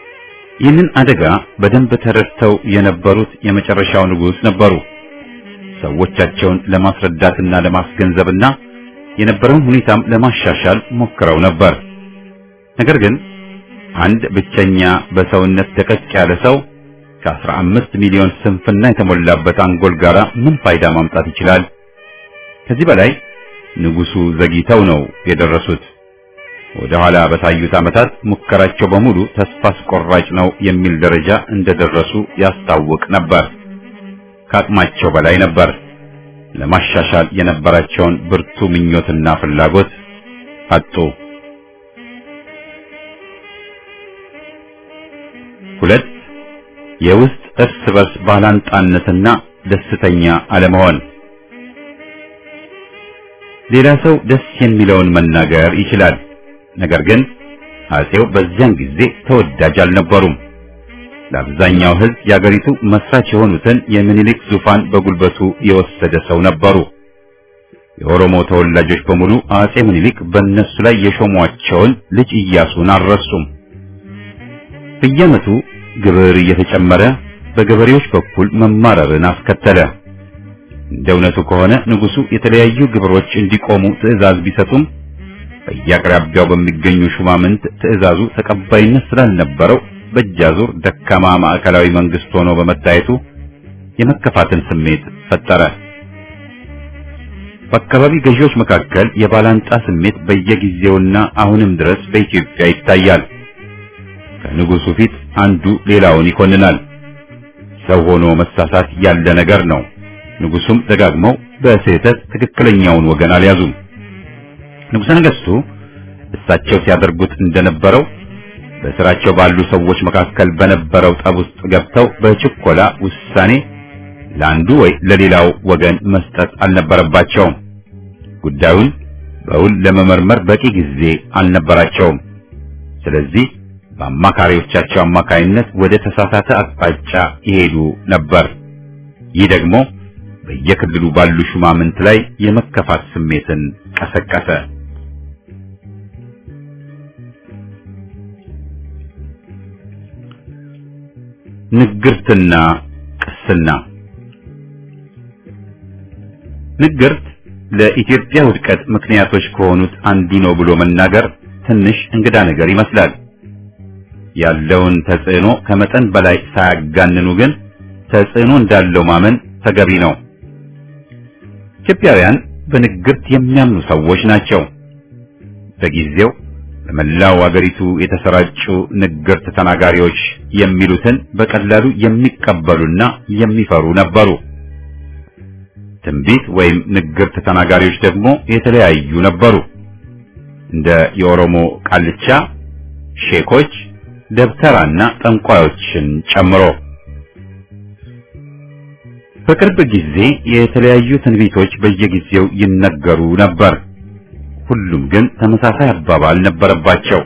ይህንን አደጋ በደንብ ተረድተው የነበሩት የመጨረሻው ንጉሥ ነበሩ። ሰዎቻቸውን ለማስረዳትና ለማስገንዘብና የነበረውን ሁኔታም ለማሻሻል ሞክረው ነበር። ነገር ግን አንድ ብቸኛ በሰውነት ደቀቅ ያለ ሰው ከአስራ አምስት ሚሊዮን ስንፍና የተሞላበት አንጎል ጋራ ምን ፋይዳ ማምጣት ይችላል? ከዚህ በላይ ንጉሱ ዘግይተው ነው የደረሱት። ወደ ኋላ በታዩት ዓመታት ሙከራቸው በሙሉ ተስፋ አስቆራጭ ነው የሚል ደረጃ እንደደረሱ ያስታውቅ ነበር። ከአቅማቸው በላይ ነበር። ለማሻሻል የነበራቸውን ብርቱ ምኞትና ፍላጎት አጡ። ሁለት የውስጥ እርስ በርስ ባላንጣነትና ደስተኛ አለመሆን። ሌላ ሰው ደስ የሚለውን መናገር ይችላል። ነገር ግን አጼው በዚያን ጊዜ ተወዳጅ አልነበሩም። ለአብዛኛው ሕዝብ የአገሪቱ መስራች የሆኑትን የሚኒሊክ ዙፋን በጉልበቱ የወሰደ ሰው ነበሩ። የኦሮሞ ተወላጆች በሙሉ አጼ ሚኒሊክ በእነሱ ላይ የሾሟቸውን ልጅ ኢያሱን አልረሱም። በየዓመቱ ግብር እየተጨመረ በገበሬዎች በኩል መማረርን አስከተለ። እንደ እውነቱ ከሆነ ንጉሱ የተለያዩ ግብሮች እንዲቆሙ ትዕዛዝ ቢሰጡም በየአቅራቢያው በሚገኙ ሹማምንት ትዕዛዙ ተቀባይነት ስላልነበረው በእጃዙር ደካማ ማዕከላዊ መንግስት ሆኖ በመታየቱ የመከፋትን ስሜት ፈጠረ። በአካባቢ ገዢዎች መካከል የባላንጣ ስሜት በየጊዜውና አሁንም ድረስ በኢትዮጵያ ይታያል። ከንጉሱ ፊት አንዱ ሌላውን ይኮንናል። ሰው ሆኖ መሳሳት ያለ ነገር ነው። ንጉሱም ደጋግመው በስህተት ትክክለኛውን ወገን አልያዙም። ንጉሠ ነገሥቱ እሳቸው ሲያደርጉት እንደነበረው በስራቸው ባሉ ሰዎች መካከል በነበረው ጠብ ውስጥ ገብተው በችኮላ ውሳኔ ለአንዱ ወይ ለሌላው ወገን መስጠት አልነበረባቸውም። ጉዳዩን በውል ለመመርመር በቂ ጊዜ አልነበራቸውም። ስለዚህ በአማካሪዎቻቸው አማካይነት ወደ ተሳሳተ አቅጣጫ ይሄዱ ነበር። ይህ ደግሞ በየክልሉ ባሉ ሹማምንት ላይ የመከፋት ስሜትን ቀሰቀሰ። ንግርትና ቅስና። ንግርት ለኢትዮጵያ ውድቀት ምክንያቶች ከሆኑት አንዱ ነው ብሎ መናገር ትንሽ እንግዳ ነገር ይመስላል። ያለውን ተጽዕኖ ከመጠን በላይ ሳያጋንኑ ግን ተጽዕኖ እንዳለው ማመን ተገቢ ነው። ኢትዮጵያውያን በንግርት የሚያምኑ ሰዎች ናቸው። በጊዜው በመላው አገሪቱ የተሰራጩ ንግርት ተናጋሪዎች የሚሉትን በቀላሉ የሚቀበሉና የሚፈሩ ነበሩ። ትንቢት ወይም ንግርት ተናጋሪዎች ደግሞ የተለያዩ ነበሩ። እንደ የኦሮሞ ቃልቻ፣ ሼኮች፣ ደብተራና ጠንቋዮችን ጨምሮ በቅርብ ጊዜ የተለያዩ ትንቢቶች በየጊዜው ይነገሩ ነበር። ሁሉም ግን ተመሳሳይ አባባል ነበረባቸው።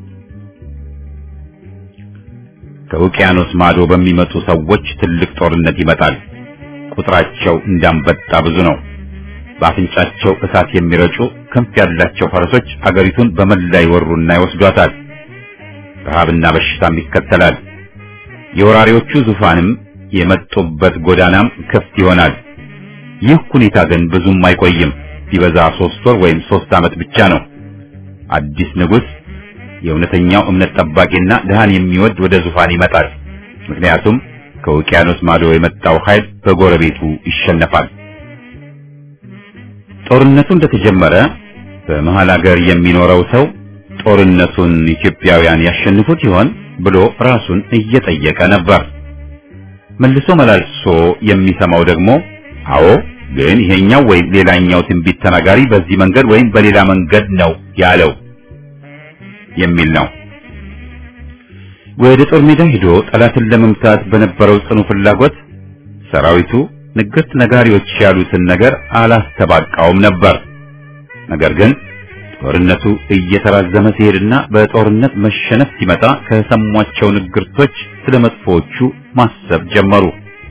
ከውቅያኖስ ማዶ በሚመጡ ሰዎች ትልቅ ጦርነት ይመጣል። ቁጥራቸው እንዳንበጣ ብዙ ነው። በአፍንጫቸው እሳት የሚረጩ ክንፍ ያላቸው ፈረሶች አገሪቱን በመላ ይወሩና ይወስዷታል። ረሃብና በሽታም ይከተላል። የወራሪዎቹ ዙፋንም የመጡበት ጎዳናም ክፍት ይሆናል። ይህ ሁኔታ ግን ብዙም አይቆይም። ቢበዛ ሶስት ወር ወይም ሶስት ዓመት ብቻ ነው። አዲስ ንጉስ የእውነተኛው እምነት ጠባቂና ድሃን የሚወድ ወደ ዙፋን ይመጣል። ምክንያቱም ከውቅያኖስ ማዶ የመጣው ኃይል በጎረቤቱ ይሸነፋል። ጦርነቱ እንደተጀመረ በመሃል ሀገር የሚኖረው ሰው ጦርነቱን ኢትዮጵያውያን ያሸንፉት ይሆን ብሎ ራሱን እየጠየቀ ነበር። መልሶ መላልሶ የሚሰማው ደግሞ አዎ ግን ይሄኛው ወይም ሌላኛው ትንቢት ተናጋሪ በዚህ መንገድ ወይም በሌላ መንገድ ነው ያለው የሚል ነው። ወደ ጦር ሜዳ ሄዶ ጠላትን ለመምታት በነበረው ጽኑ ፍላጎት ሰራዊቱ ንግርት ነጋሪዎች ያሉትን ነገር አላስተባቃውም ነበር። ነገር ግን ጦርነቱ እየተራዘመ ሲሄድና በጦርነት መሸነፍ ሲመጣ ከሰሟቸው ንግርቶች ስለመጥፎቹ ማሰብ ጀመሩ።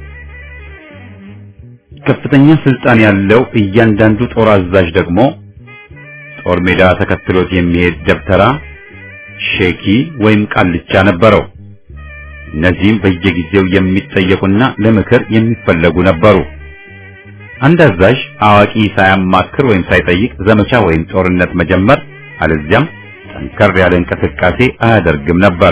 ከፍተኛ ስልጣን ያለው እያንዳንዱ ጦር አዛዥ ደግሞ ጦር ሜዳ ተከትሎት የሚሄድ ደብተራ፣ ሼኪ ወይም ቃልቻ ነበረው። እነዚህም በየጊዜው የሚጠየቁና ለምክር የሚፈለጉ ነበሩ። አንድ አዛዥ አዋቂ ሳያማክር ወይም ሳይጠይቅ ዘመቻ ወይም ጦርነት መጀመር አለዚያም ጠንከር ያለ እንቅስቃሴ አያደርግም ነበር።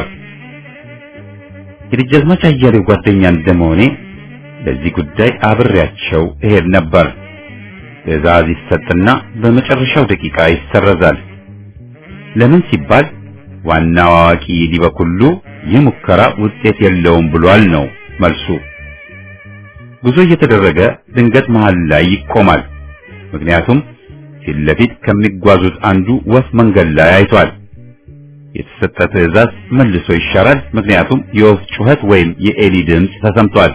የደጃዝማች አያሌው ጓደኛ እንደመሆኔ በዚህ ጉዳይ አብሬያቸው እሄድ ነበር። ትዕዛዝ ይሰጥና በመጨረሻው ደቂቃ ይሰረዛል። ለምን ሲባል ዋናው አዋቂ ሊበኩሉ ይህ ሙከራ ውጤት የለውም ብሏል ነው መልሱ። ጉዞ እየተደረገ ድንገት መሃል ላይ ይቆማል። ምክንያቱም ፊት ለፊት ከሚጓዙት አንዱ ወፍ መንገድ ላይ አይቷል። የተሰጠ ትዕዛዝ መልሶ ይሻራል። ምክንያቱም የወፍ ጩኸት ወይም የኤሊ ድምፅ ተሰምቷል።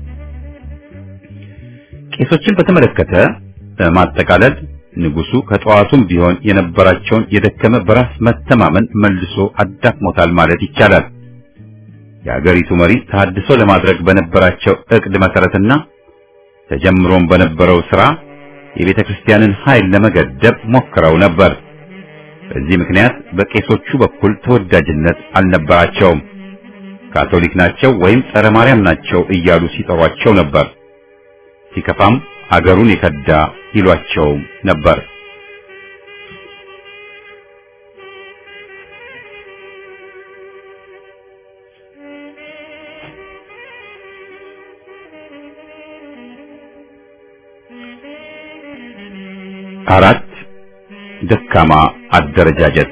ቄሶችን በተመለከተ በማጠቃለል ንጉሱ ከጠዋቱም ቢሆን የነበራቸውን የደከመ በራስ መተማመን መልሶ አዳክሞታል ማለት ይቻላል። የአገሪቱ መሪ ተሐድሶ ለማድረግ በነበራቸው እቅድ መሰረትና ተጀምሮም በነበረው ሥራ የቤተ ክርስቲያንን ኃይል ለመገደብ ሞክረው ነበር። በዚህ ምክንያት በቄሶቹ በኩል ተወዳጅነት አልነበራቸውም። ካቶሊክ ናቸው ወይም ጸረ ማርያም ናቸው እያሉ ሲጠሯቸው ነበር። ሲከፋም አገሩን የከዳ ይሏቸው ነበር። አራት ደካማ አደረጃጀት።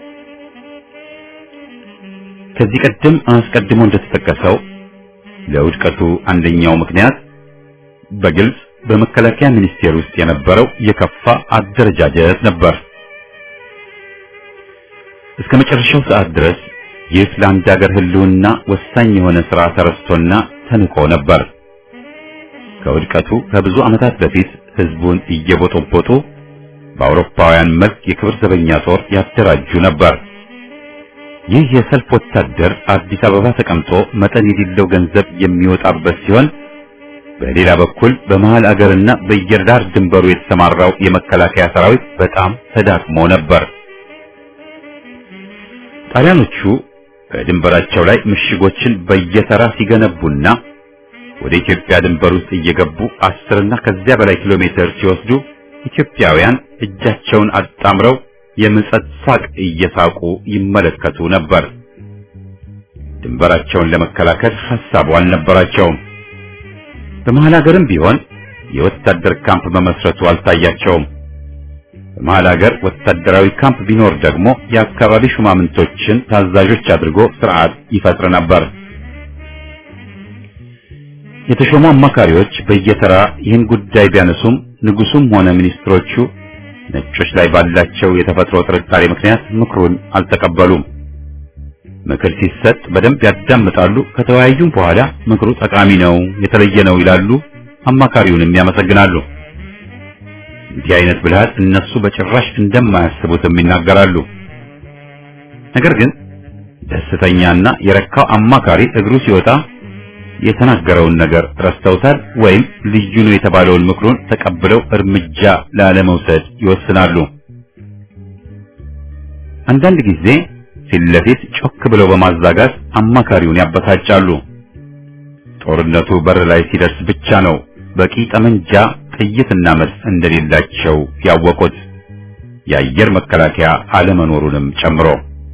ከዚህ ቀደም አስቀድሞ እንደተጠቀሰው ለውድቀቱ አንደኛው ምክንያት በግልጽ በመከላከያ ሚኒስቴር ውስጥ የነበረው የከፋ አደረጃጀት ነበር። እስከ መጨረሻው ሰዓት ድረስ ይህ ለአንድ ሀገር ህልውና ወሳኝ የሆነ ሥራ ተረስቶና ተንቆ ነበር። ከውድቀቱ ከብዙ ዓመታት በፊት ህዝቡን እየቦጦቦጡ በአውሮፓውያን መልክ የክብር ዘበኛ ጦር ያደራጁ ነበር። ይህ የሰልፍ ወታደር አዲስ አበባ ተቀምጦ መጠን የሌለው ገንዘብ የሚወጣበት ሲሆን በሌላ በኩል በመሃል አገርና በየዳር ድንበሩ የተሰማራው የመከላከያ ሰራዊት በጣም ተዳክሞ ነበር። ጣሊያኖቹ በድንበራቸው ላይ ምሽጎችን በየተራ ሲገነቡና ወደ ኢትዮጵያ ድንበር ውስጥ እየገቡ አስርና ከዚያ በላይ ኪሎ ሜትር ሲወስዱ ኢትዮጵያውያን እጃቸውን አጣምረው የምጸት ሳቅ እየሳቁ ይመለከቱ ነበር። ድንበራቸውን ለመከላከል ሐሳቡ አልነበራቸውም። በመሃል ሀገርም ቢሆን የወታደር ካምፕ መመስረቱ አልታያቸውም። በመሃል ሀገር ወታደራዊ ካምፕ ቢኖር ደግሞ የአካባቢ ሹማምንቶችን ታዛዦች አድርጎ ስርዓት ይፈጥር ነበር። የተሾሙ አማካሪዎች በየተራ ይህን ጉዳይ ቢያነሱም ንጉሱም ሆነ ሚኒስትሮቹ ነጮች ላይ ባላቸው የተፈጥሮ ጥርጣሬ ምክንያት ምክሩን አልተቀበሉም። ምክር ሲሰጥ በደንብ ያዳምጣሉ። ከተወያዩም በኋላ ምክሩ ጠቃሚ ነው፣ የተለየ ነው ይላሉ። አማካሪውንም ያመሰግናሉ። እንዲህ አይነት ብልሃት እነሱ በጭራሽ እንደማያስቡትም ይናገራሉ። ነገር ግን ደስተኛና የረካው አማካሪ እግሩ ሲወጣ የተናገረውን ነገር ረስተውታል ወይም ልዩ ነው የተባለውን ምክሩን ተቀብለው እርምጃ ላለመውሰድ ይወስናሉ። አንዳንድ ጊዜ ፊት ለፊት ጮክ ብለው በማዛጋት አማካሪውን ያበሳጫሉ። ጦርነቱ በር ላይ ሲደርስ ብቻ ነው በቂ ጠመንጃ፣ ጥይትና መድፍ እንደሌላቸው ያወቁት፣ የአየር መከላከያ አለመኖሩንም ጨምሮ።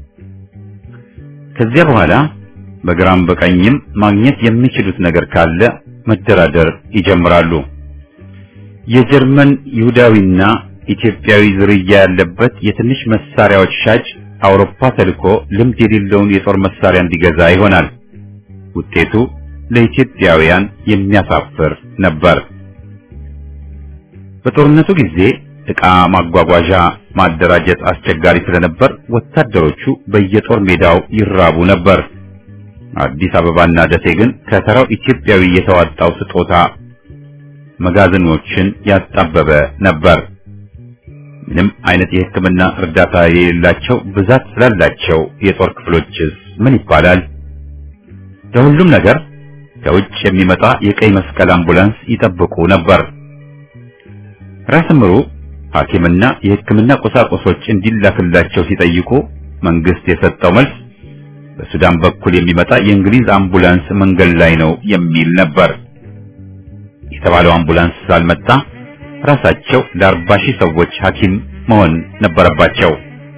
ከዚያ በኋላ በግራም በቀኝም ማግኘት የሚችሉት ነገር ካለ መደራደር ይጀምራሉ። የጀርመን ይሁዳዊና ኢትዮጵያዊ ዝርያ ያለበት የትንሽ መሳሪያዎች ሻጭ አውሮፓ ተልኮ ልምድ የሌለውን የጦር መሳሪያ እንዲገዛ ይሆናል። ውጤቱ ለኢትዮጵያውያን የሚያሳፍር ነበር። በጦርነቱ ጊዜ ዕቃ ማጓጓዣ ማደራጀት አስቸጋሪ ስለነበር ወታደሮቹ በየጦር ሜዳው ይራቡ ነበር። አዲስ አበባና ደሴ ግን ከተራው ኢትዮጵያዊ የተዋጣው ስጦታ መጋዘኖችን ያጣበበ ነበር። ምንም አይነት የሕክምና እርዳታ የሌላቸው ብዛት ስላላቸው የጦር ክፍሎችስ ምን ይባላል? ለሁሉም ነገር ከውጭ የሚመጣ የቀይ መስቀል አምቡላንስ ይጠብቁ ነበር። ራስ ምሩ ሐኪምና የሕክምና ቁሳቁሶች እንዲላክላቸው ሲጠይቁ መንግስት የሰጠው መልስ በሱዳን በኩል የሚመጣ የእንግሊዝ አምቡላንስ መንገድ ላይ ነው የሚል ነበር። የተባለው አምቡላንስ ስላልመጣ ራሳቸው ለአርባ ሺህ ሰዎች ሐኪም መሆን ነበረባቸው።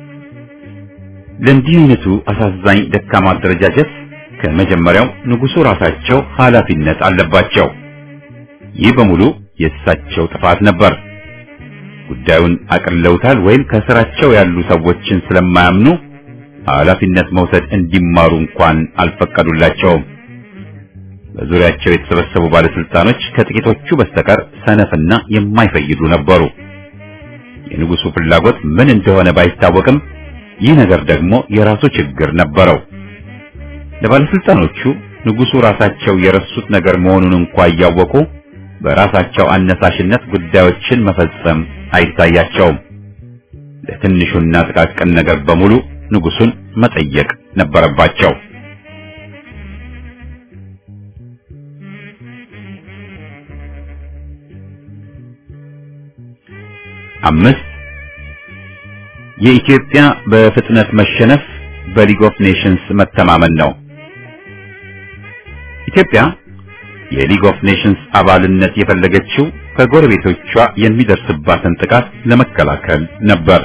ለእንዲህ አይነቱ አሳዛኝ ደካማ አደረጃጀት ከመጀመሪያው ንጉሡ ራሳቸው ኃላፊነት አለባቸው። ይህ በሙሉ የእሳቸው ጥፋት ነበር። ጉዳዩን አቅልለውታል ወይም ከስራቸው ያሉ ሰዎችን ስለማያምኑ ኃላፊነት መውሰድ እንዲማሩ እንኳን አልፈቀዱላቸውም። በዙሪያቸው የተሰበሰቡ ባለስልጣኖች ከጥቂቶቹ በስተቀር ሰነፍና የማይፈይዱ ነበሩ። የንጉሡ ፍላጎት ምን እንደሆነ ባይታወቅም ይህ ነገር ደግሞ የራሱ ችግር ነበረው። ለባለስልጣኖቹ ንጉሡ ራሳቸው የረሱት ነገር መሆኑን እንኳን እያወቁ በራሳቸው አነሳሽነት ጉዳዮችን መፈጸም አይታያቸውም። ለትንሹና ጥቃቅን ነገር በሙሉ ንጉሡን መጠየቅ ነበረባቸው። አምስት የኢትዮጵያ በፍጥነት መሸነፍ በሊግ ኦፍ ኔሽንስ መተማመን ነው። ኢትዮጵያ የሊግ ኦፍ ኔሽንስ አባልነት የፈለገችው ከጎረቤቶቿ የሚደርስባትን ጥቃት ለመከላከል ነበር።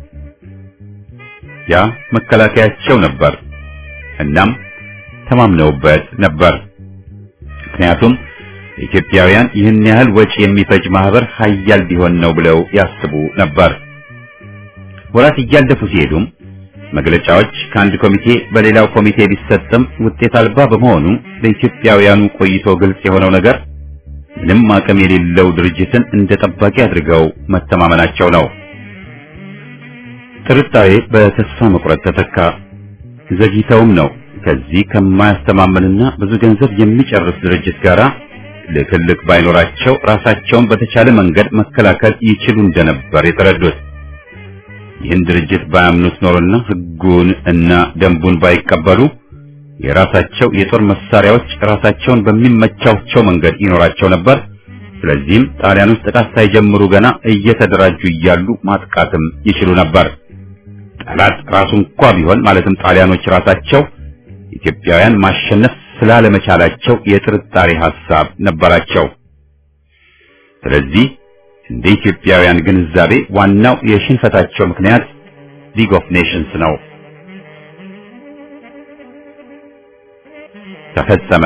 ያ መከላከያቸው ነበር። እናም ተማምነውበት ነበር። ምክንያቱም ኢትዮጵያውያን ይህን ያህል ወጪ የሚፈጅ ማህበር ኃያል ቢሆን ነው ብለው ያስቡ ነበር። ወራት እያለፉ ሲሄዱም መግለጫዎች ከአንድ ኮሚቴ በሌላው ኮሚቴ ቢሰጥም ውጤት አልባ በመሆኑ ለኢትዮጵያውያኑ ቆይቶ ግልጽ የሆነው ነገር ምንም አቅም የሌለው ድርጅትን እንደ ጠባቂ አድርገው መተማመናቸው ነው። ጥርጣሬ በተስፋ መቁረጥ ተተካ። ዘግይተውም ነው ከዚህ ከማያስተማመንና ብዙ ገንዘብ የሚጨርስ ድርጅት ጋራ ልክልክ ባይኖራቸው ራሳቸውን በተቻለ መንገድ መከላከል ይችሉ እንደነበር የተረዱት። ይህን ድርጅት ባያምኑት ኖርና ሕጉን እና ደንቡን ባይቀበሉ የራሳቸው የጦር መሳሪያዎች ራሳቸውን በሚመቻቸው መንገድ ይኖራቸው ነበር። ስለዚህም ጣሊያኖች ጥቃት ሳይጀምሩ ገና እየተደራጁ እያሉ ማጥቃትም ይችሉ ነበር። ጠላት ራሱ እንኳን ቢሆን ማለትም ጣሊያኖች ራሳቸው ኢትዮጵያውያን ማሸነፍ ስላለመቻላቸው የጥርጣሬ ሐሳብ ነበራቸው። ስለዚህ እንደ ኢትዮጵያውያን ግንዛቤ ዋናው የሽንፈታቸው ምክንያት ሊግ ኦፍ ኔሽንስ ነው። ተፈጸመ።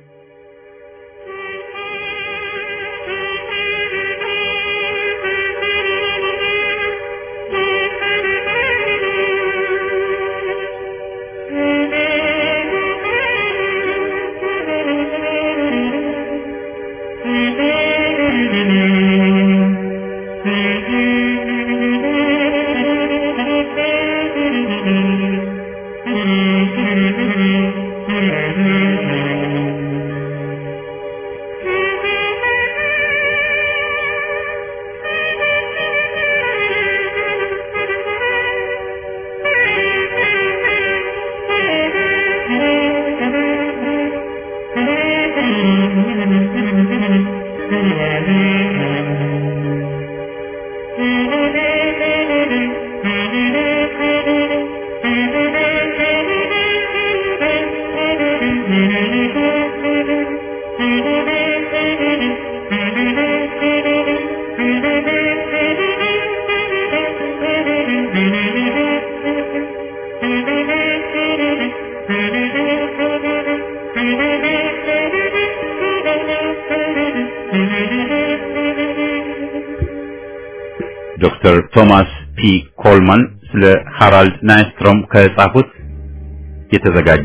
ዶክተር ቶማስ ፒ ኮልማን ስለ ሃራልድ ናይስትሮም ከጻፉት የተዘጋጀ።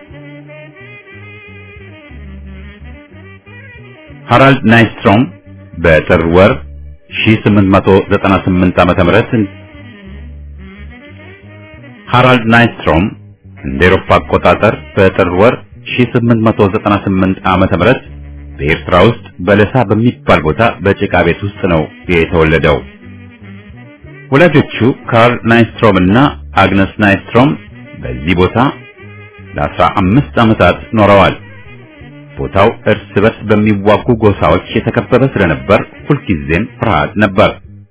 ሃራልድ ናይስትሮም በጥር ወር ሺህ ስምንት መቶ ዘጠና ስምንት ዓመተ ምህረት ሃራልድ ናይስትሮም እንደ አውሮፓ አቆጣጠር በጥር ወር ሺህ ስምንት መቶ ዘጠና ስምንት ዓመተ ምህረት በኤርትራ ውስጥ በለሳ በሚባል ቦታ በጭቃ ቤት ውስጥ ነው የተወለደው። ወላጆቹ ካርል ናይስትሮም እና አግነስ ናይስትሮም በዚህ ቦታ ለአስራ አምስት ዓመታት ኖረዋል። ቦታው እርስ በርስ በሚዋጉ ጎሳዎች የተከበበ ስለነበር ሁልጊዜም ፍርሃት ነበር።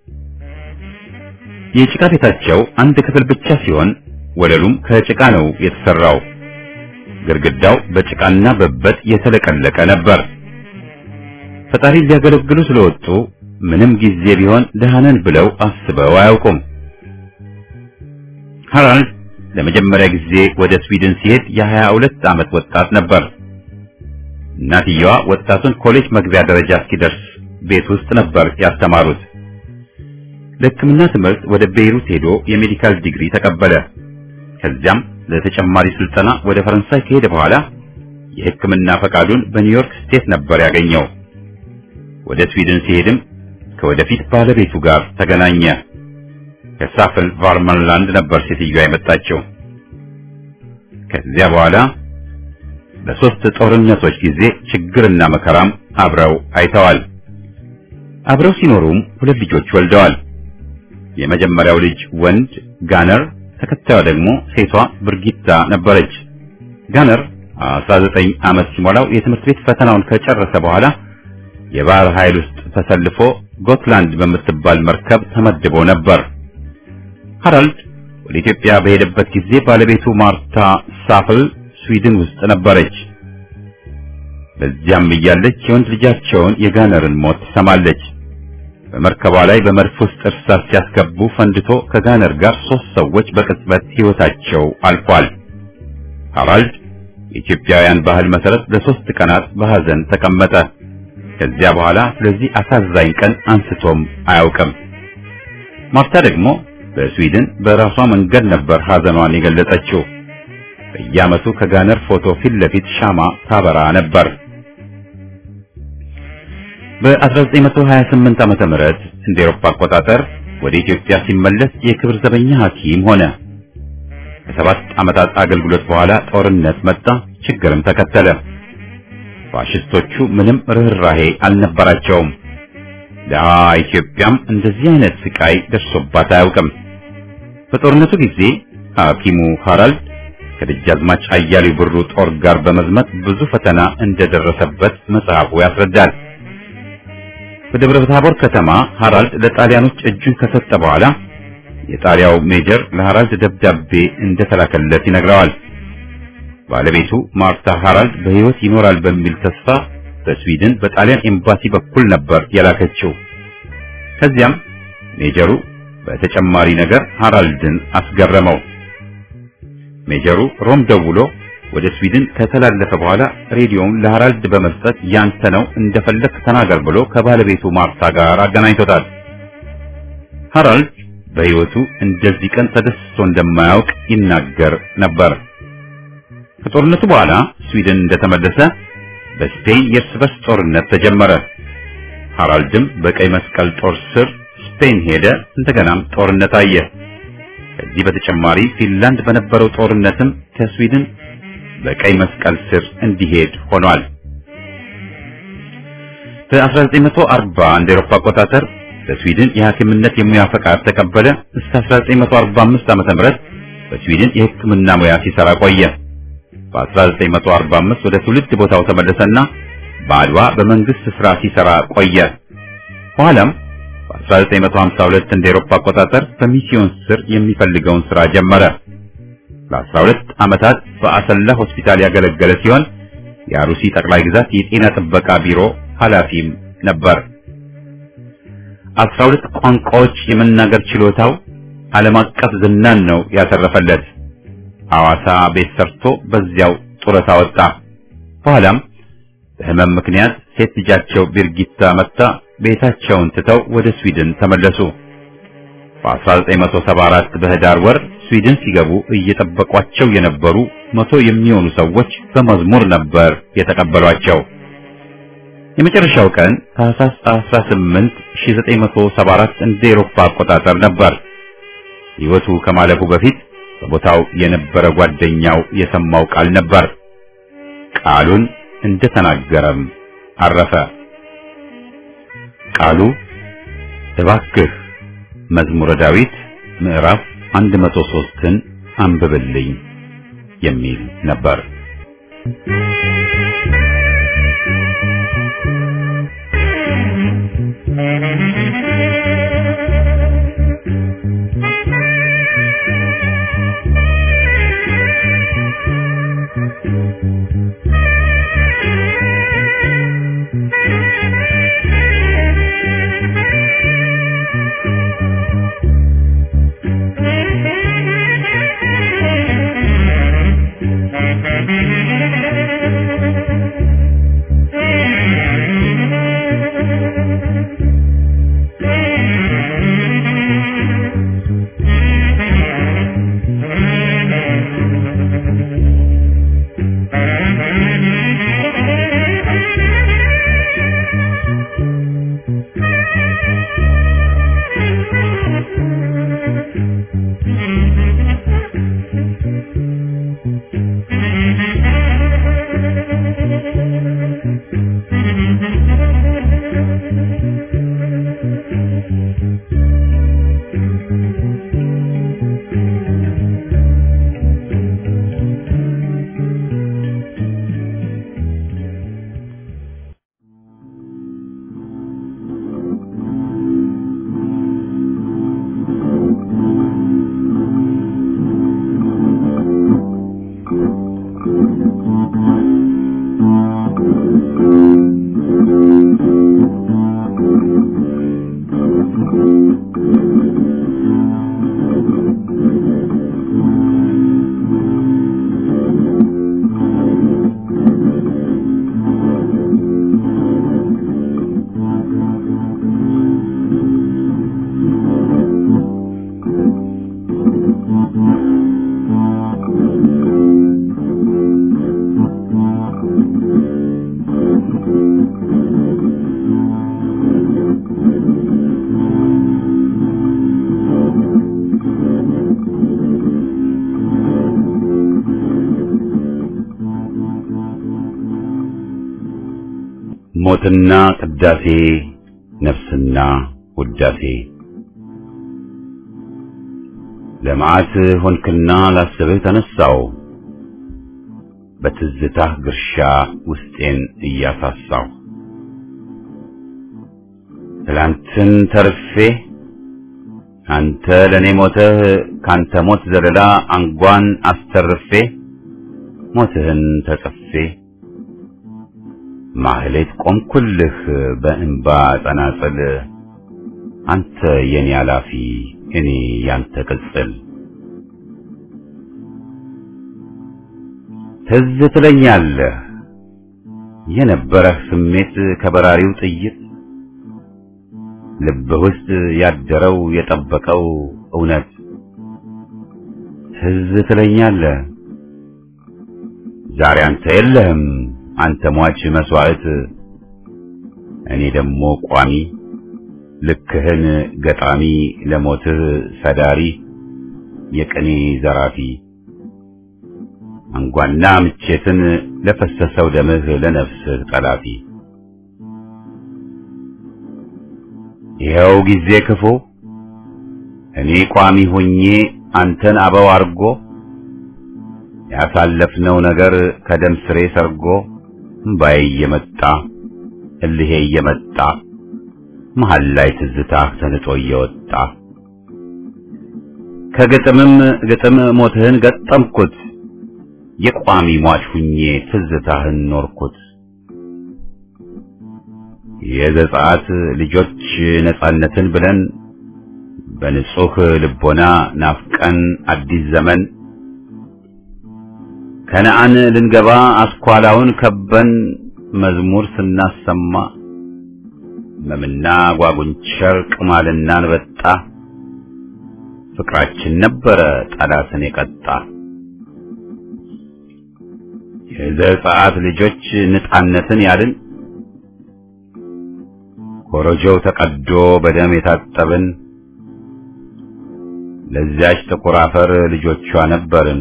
የጭቃ ቤታቸው አንድ ክፍል ብቻ ሲሆን ወለሉም ከጭቃ ነው የተሰራው። ግድግዳው በጭቃና በበት የተለቀለቀ ነበር። ፈጣሪ ሊያገለግሉ ስለወጡ ምንም ጊዜ ቢሆን ደሃነን ብለው አስበው አያውቁም። ሃራልድ ለመጀመሪያ ጊዜ ወደ ስዊድን ሲሄድ የሀያ ሁለት ዓመት ወጣት ነበር። እናትየዋ ወጣቱን ኮሌጅ መግቢያ ደረጃ እስኪደርስ ቤት ውስጥ ነበር ያስተማሩት። ለሕክምና ትምህርት ወደ ቤይሩት ሄዶ የሜዲካል ዲግሪ ተቀበለ። ከዚያም ለተጨማሪ ስልጠና ወደ ፈረንሳይ ከሄደ በኋላ የሕክምና ፈቃዱን በኒውዮርክ ስቴት ነበር ያገኘው። ወደ ስዊድን ሲሄድም ከወደፊት ባለቤቱ ጋር ተገናኘ። ከሳፍል ቫርመንላንድ ነበር ሴትዮዋ የመጣችው። ከዚያ በኋላ በሶስት ጦርነቶች ጊዜ ችግርና መከራም አብረው አይተዋል። አብረው ሲኖሩም ሁለት ልጆች ወልደዋል። የመጀመሪያው ልጅ ወንድ ጋነር፣ ተከታዩ ደግሞ ሴቷ ብርጊታ ነበረች። ጋነር አስራ ዘጠኝ ዓመት ሲሞላው የትምህርት ቤት ፈተናውን ከጨረሰ በኋላ የባህር ኃይል ውስጥ ተሰልፎ ጎትላንድ በምትባል መርከብ ተመድቦ ነበር። ሃራልድ ወደ ኢትዮጵያ በሄደበት ጊዜ ባለቤቱ ማርታ ሳፍል ስዊድን ውስጥ ነበረች። በዚያም እያለች የወንድ ልጃቸውን የጋነርን ሞት ሰማለች። በመርከቧ ላይ በመድፍ ውስጥ እርሳስ ሲያስገቡ ፈንድቶ ከጋነር ጋር ሶስት ሰዎች በቅጽበት ሕይወታቸው አልፏል። ሃራልድ የኢትዮጵያውያን ባህል መሰረት ለሶስት ቀናት በሐዘን ተቀመጠ። ከዚያ በኋላ ስለዚህ አሳዛኝ ቀን አንስቶም አያውቅም። ማርታ ደግሞ በስዊድን በራሷ መንገድ ነበር ሐዘኗን የገለጸችው። በየዓመቱ ከጋነር ፎቶ ፊት ለፊት ሻማ ታበራ ነበር። በ1928 ዓመተ ምህረት እንደ አውሮፓ አቆጣጠር ወደ ኢትዮጵያ ሲመለስ የክብር ዘበኛ ሐኪም ሆነ። ከሰባት ዓመታት አገልግሎት በኋላ ጦርነት መጣ፣ ችግርም ተከተለ። ፋሽስቶቹ ምንም ርህራሄ አልነበራቸውም። ደሃ ኢትዮጵያም እንደዚህ አይነት ስቃይ ደርሶባት አያውቅም። በጦርነቱ ጊዜ ሐኪሙ ሃራልድ ከደጃዝማች አያሌው ብሩ ጦር ጋር በመዝመት ብዙ ፈተና እንደደረሰበት መጽሐፉ ያስረዳል። በደብረ ታቦር ከተማ ሃራልድ ለጣሊያኖች እጁን ከሰጠ በኋላ የጣሊያው ሜጀር ለሃራልድ ደብዳቤ እንደተላከለት ይነግረዋል። ባለቤቱ ማርታ ሃራልድ በሕይወት ይኖራል በሚል ተስፋ በስዊድን በጣሊያን ኤምባሲ በኩል ነበር የላከችው። ከዚያም ሜጀሩ በተጨማሪ ነገር ሃራልድን አስገረመው። ሜጀሩ ሮም ደውሎ ወደ ስዊድን ከተላለፈ በኋላ ሬዲዮውን ለሃራልድ በመስጠት ያንተ ነው እንደፈለክ ተናገር ብሎ ከባለቤቱ ማርታ ጋር አገናኝቶታል። ሃራልድ በሕይወቱ እንደዚህ ቀን ተደስቶ እንደማያውቅ ይናገር ነበር። ከጦርነቱ በኋላ ስዊድን እንደተመለሰ በስፔን የእርስ በርስ ጦርነት ተጀመረ። ሃራልድም በቀይ መስቀል ጦር ስር ስፔን ሄደ። እንደገናም ጦርነት አየ። ከዚህ በተጨማሪ ፊንላንድ በነበረው ጦርነትም ከስዊድን በቀይ መስቀል ስር እንዲሄድ ሆኗል። በ1940 እንደ አውሮፓ አቆጣጠር በስዊድን የሐኪምነት የሙያ ፈቃድ ተቀበለ። እስከ አስራ ዘጠኝ መቶ አርባ አምስት ዓመተ ምህረት በስዊድን የሕክምና ሙያ ሲሰራ ቆየ። በ1945 ወደ ትውልድ ቦታው ተመለሰና በአድዋ በመንግስት ስራ ሲሰራ ቆየ። በኋላም በ1952 እንደ አውሮፓ አቆጣጠር በሚስዮን ስር የሚፈልገውን ስራ ጀመረ። ለአስራ ሁለት ዓመታት በአሰላ ሆስፒታል ያገለገለ ሲሆን የአሩሲ ጠቅላይ ግዛት የጤና ጥበቃ ቢሮ ኃላፊም ነበር። አስራ ሁለት ቋንቋዎች የመናገር ችሎታው ዓለም አቀፍ ዝናን ነው ያተረፈለት። ሐዋሳ ቤት ሰርቶ በዚያው ጡረታ ወጣ። በኋላም በህመም ምክንያት ሴት ልጃቸው ቢርጊታ መጣ ቤታቸውን ትተው ወደ ስዊድን ተመለሱ። በ1974 በህዳር ወር ስዊድን ሲገቡ እየጠበቋቸው የነበሩ መቶ የሚሆኑ ሰዎች በመዝሙር ነበር የተቀበሏቸው። የመጨረሻው ቀን ታህሳስ አስራ ስምንት ሺህ ዘጠኝ መቶ ሰባ አራት እንደ አውሮፓ አቆጣጠር ነበር። ሕይወቱ ከማለፉ በፊት በቦታው የነበረ ጓደኛው የሰማው ቃል ነበር። ቃሉን እንደተናገረም አረፈ። ቃሉ እባክህ መዝሙረ ዳዊት ምዕራፍ አንድ መቶ ሶስትን አንብብልኝ የሚል ነበር። Thank you. ሞትና ቅዳሴ ነፍስና ውዳሴ ለማዓት ሆንክና ላስብህ ተነሳው በትዝታህ ግርሻ ውስጤን እያሳሳው ትላንትን ተርፌ አንተ ለኔ ሞተህ ካንተ ሞት ዘለላ አንጓን አስተርፌ ሞትህን ተጽፌ ማህሌት ቆምኩልህ በእንባ ጸናጽል አንተ የኔ አላፊ እኔ ያንተ ቅጽል ትዝ ትለኛለህ የነበረህ ስሜት ከበራሪው ጥይት ልብ ውስጥ ያደረው የጠበቀው እውነት ትዝ ትለኛለህ ዛሬ አንተ የለህም አንተ ሟች መስዋዕት እኔ ደግሞ ቋሚ ልክህን ገጣሚ ለሞትህ ሰዳሪ የቅኔ ዘራፊ አንጓና ምቼትን ለፈሰሰው ደምህ ለነፍስህ ጠላፊ ይኸው ጊዜ ክፉ እኔ ቋሚ ሆኜ አንተን አበው አርጎ ያሳለፍነው ነገር ከደም ስሬ ሰርጎ እምባዬ እየመጣ እልሄ እየመጣ መሃል ላይ ትዝታህ ተንጦ እየወጣ ከግጥምም ግጥም ሞትህን ገጠምኩት የቋሚ ሟች ሁኜ ትዝታህን ኖርኩት የዘጸአት ልጆች ነጻነትን ብለን በንጹህ ልቦና ናፍቀን አዲስ ዘመን ከነአን ልንገባ አስኳላውን ከበን መዝሙር ስናሰማ መምና ጓጉንቸር ቅማልና አንበጣ ፍቅራችን ነበረ ጠላትን የቀጣ የዘጸአት ልጆች ነጻነትን ያልን ኮረጆው ተቀዶ በደም የታጠብን ለዚያች ጥቁር አፈር ልጆቿ ነበርን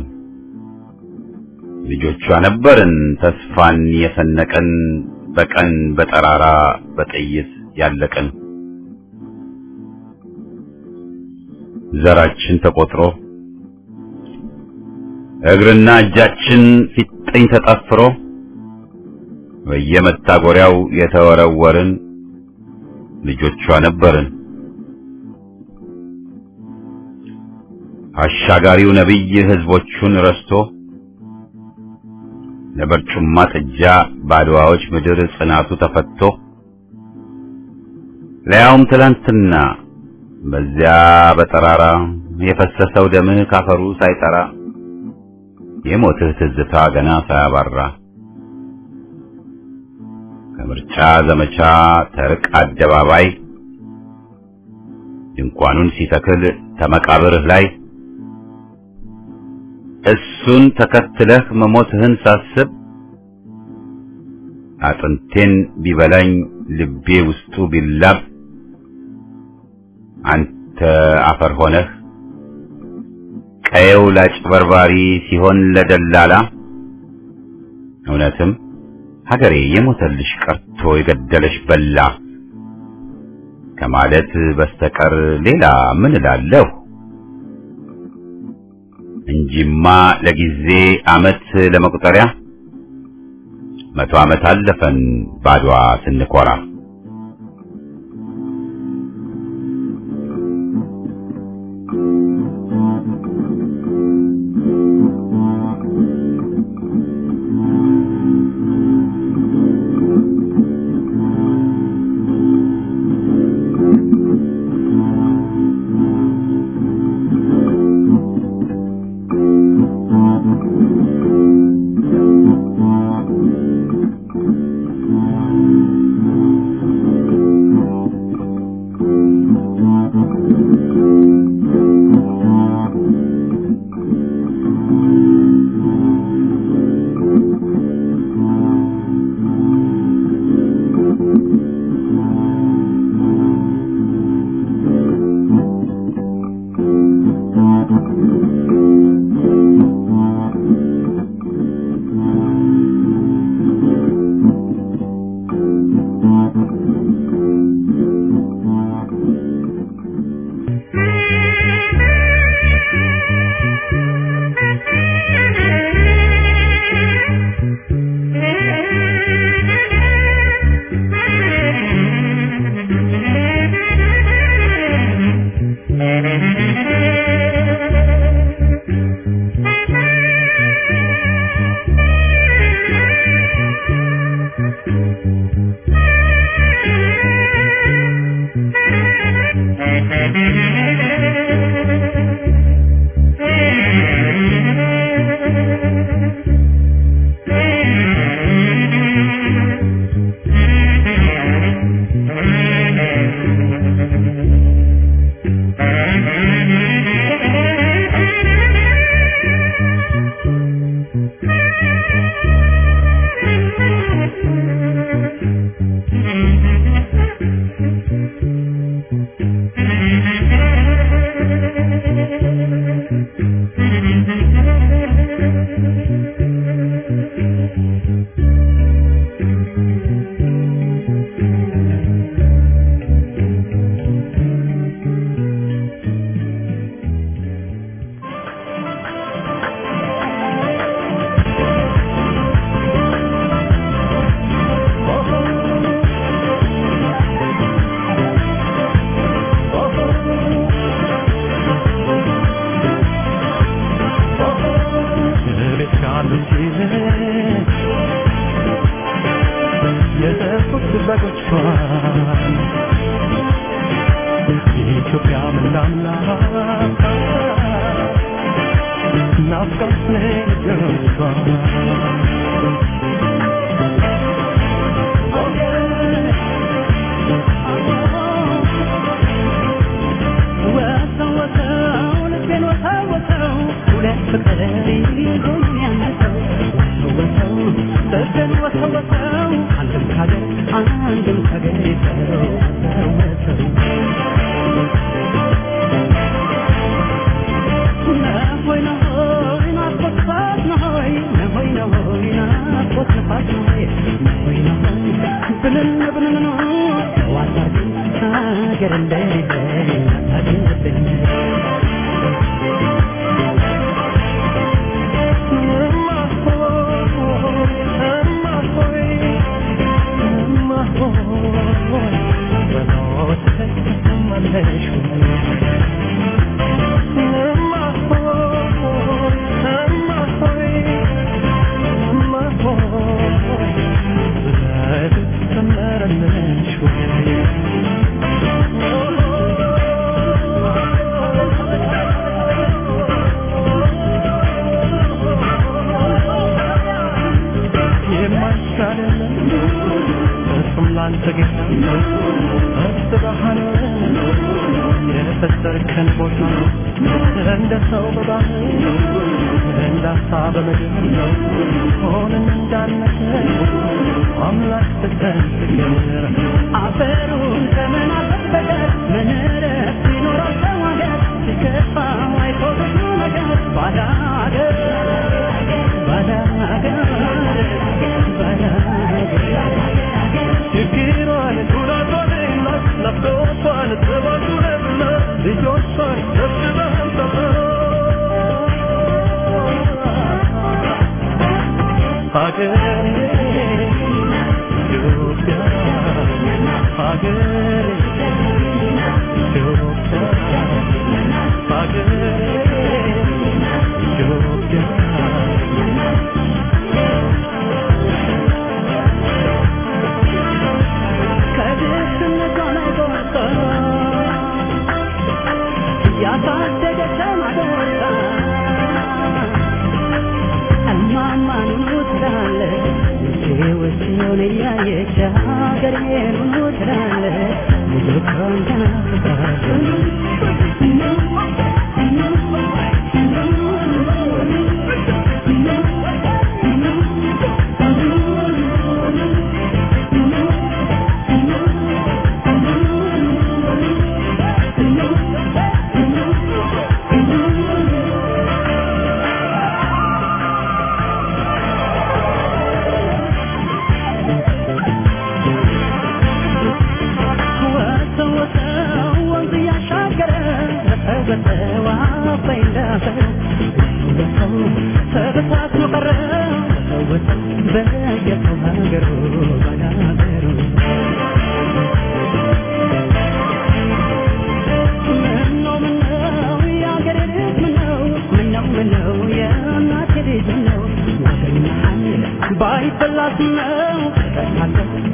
ልጆቿ ነበርን ተስፋን የሰነቀን በቀን በጠራራ በጥይት ያለቀን ዘራችን ተቆጥሮ እግርና እጃችን ፊጥኝ ተጠፍሮ በየመታጎሪያው የተወረወርን ልጆቿ ነበርን አሻጋሪው ነብይ ህዝቦቹን ረስቶ ለበርጩማ ጥጃ ባድዋዎች ምድር ጽናቱ ተፈቶ ለያውም ትላንትና በዚያ በጠራራ የፈሰሰው ደምህ ካፈሩ ሳይጠራ የሞትህ ትዝታ ገና ሳያባራ ከምርጫ ዘመቻ ተርቅ አደባባይ ድንኳኑን ሲተክል ተመቃብርህ ላይ እሱን ተከትለህ መሞትህን ሳስብ አጥንቴን ቢበላኝ ልቤ ውስጡ ቢላብ አንተ አፈር ሆነህ ቀየው ላጭበርባሪ ሲሆን ለደላላ እውነትም ሀገሬ የሞተልሽ ቀርቶ የገደለሽ በላ ከማለት በስተቀር ሌላ ምን እላለሁ እንጂማ ለጊዜ አመት ለመቁጠሪያ መቶ አመት አለፈን ባድዋ ስንኮራ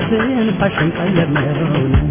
ትንፋሽን ቀለብ ነው እንጂ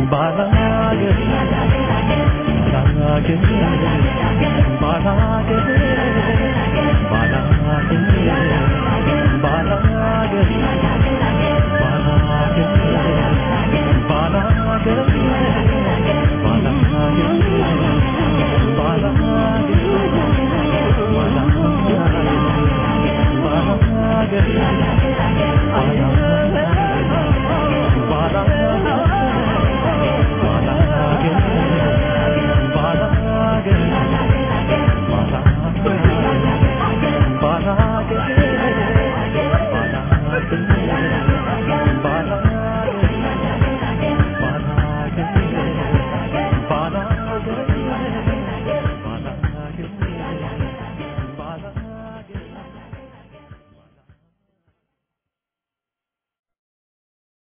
Bala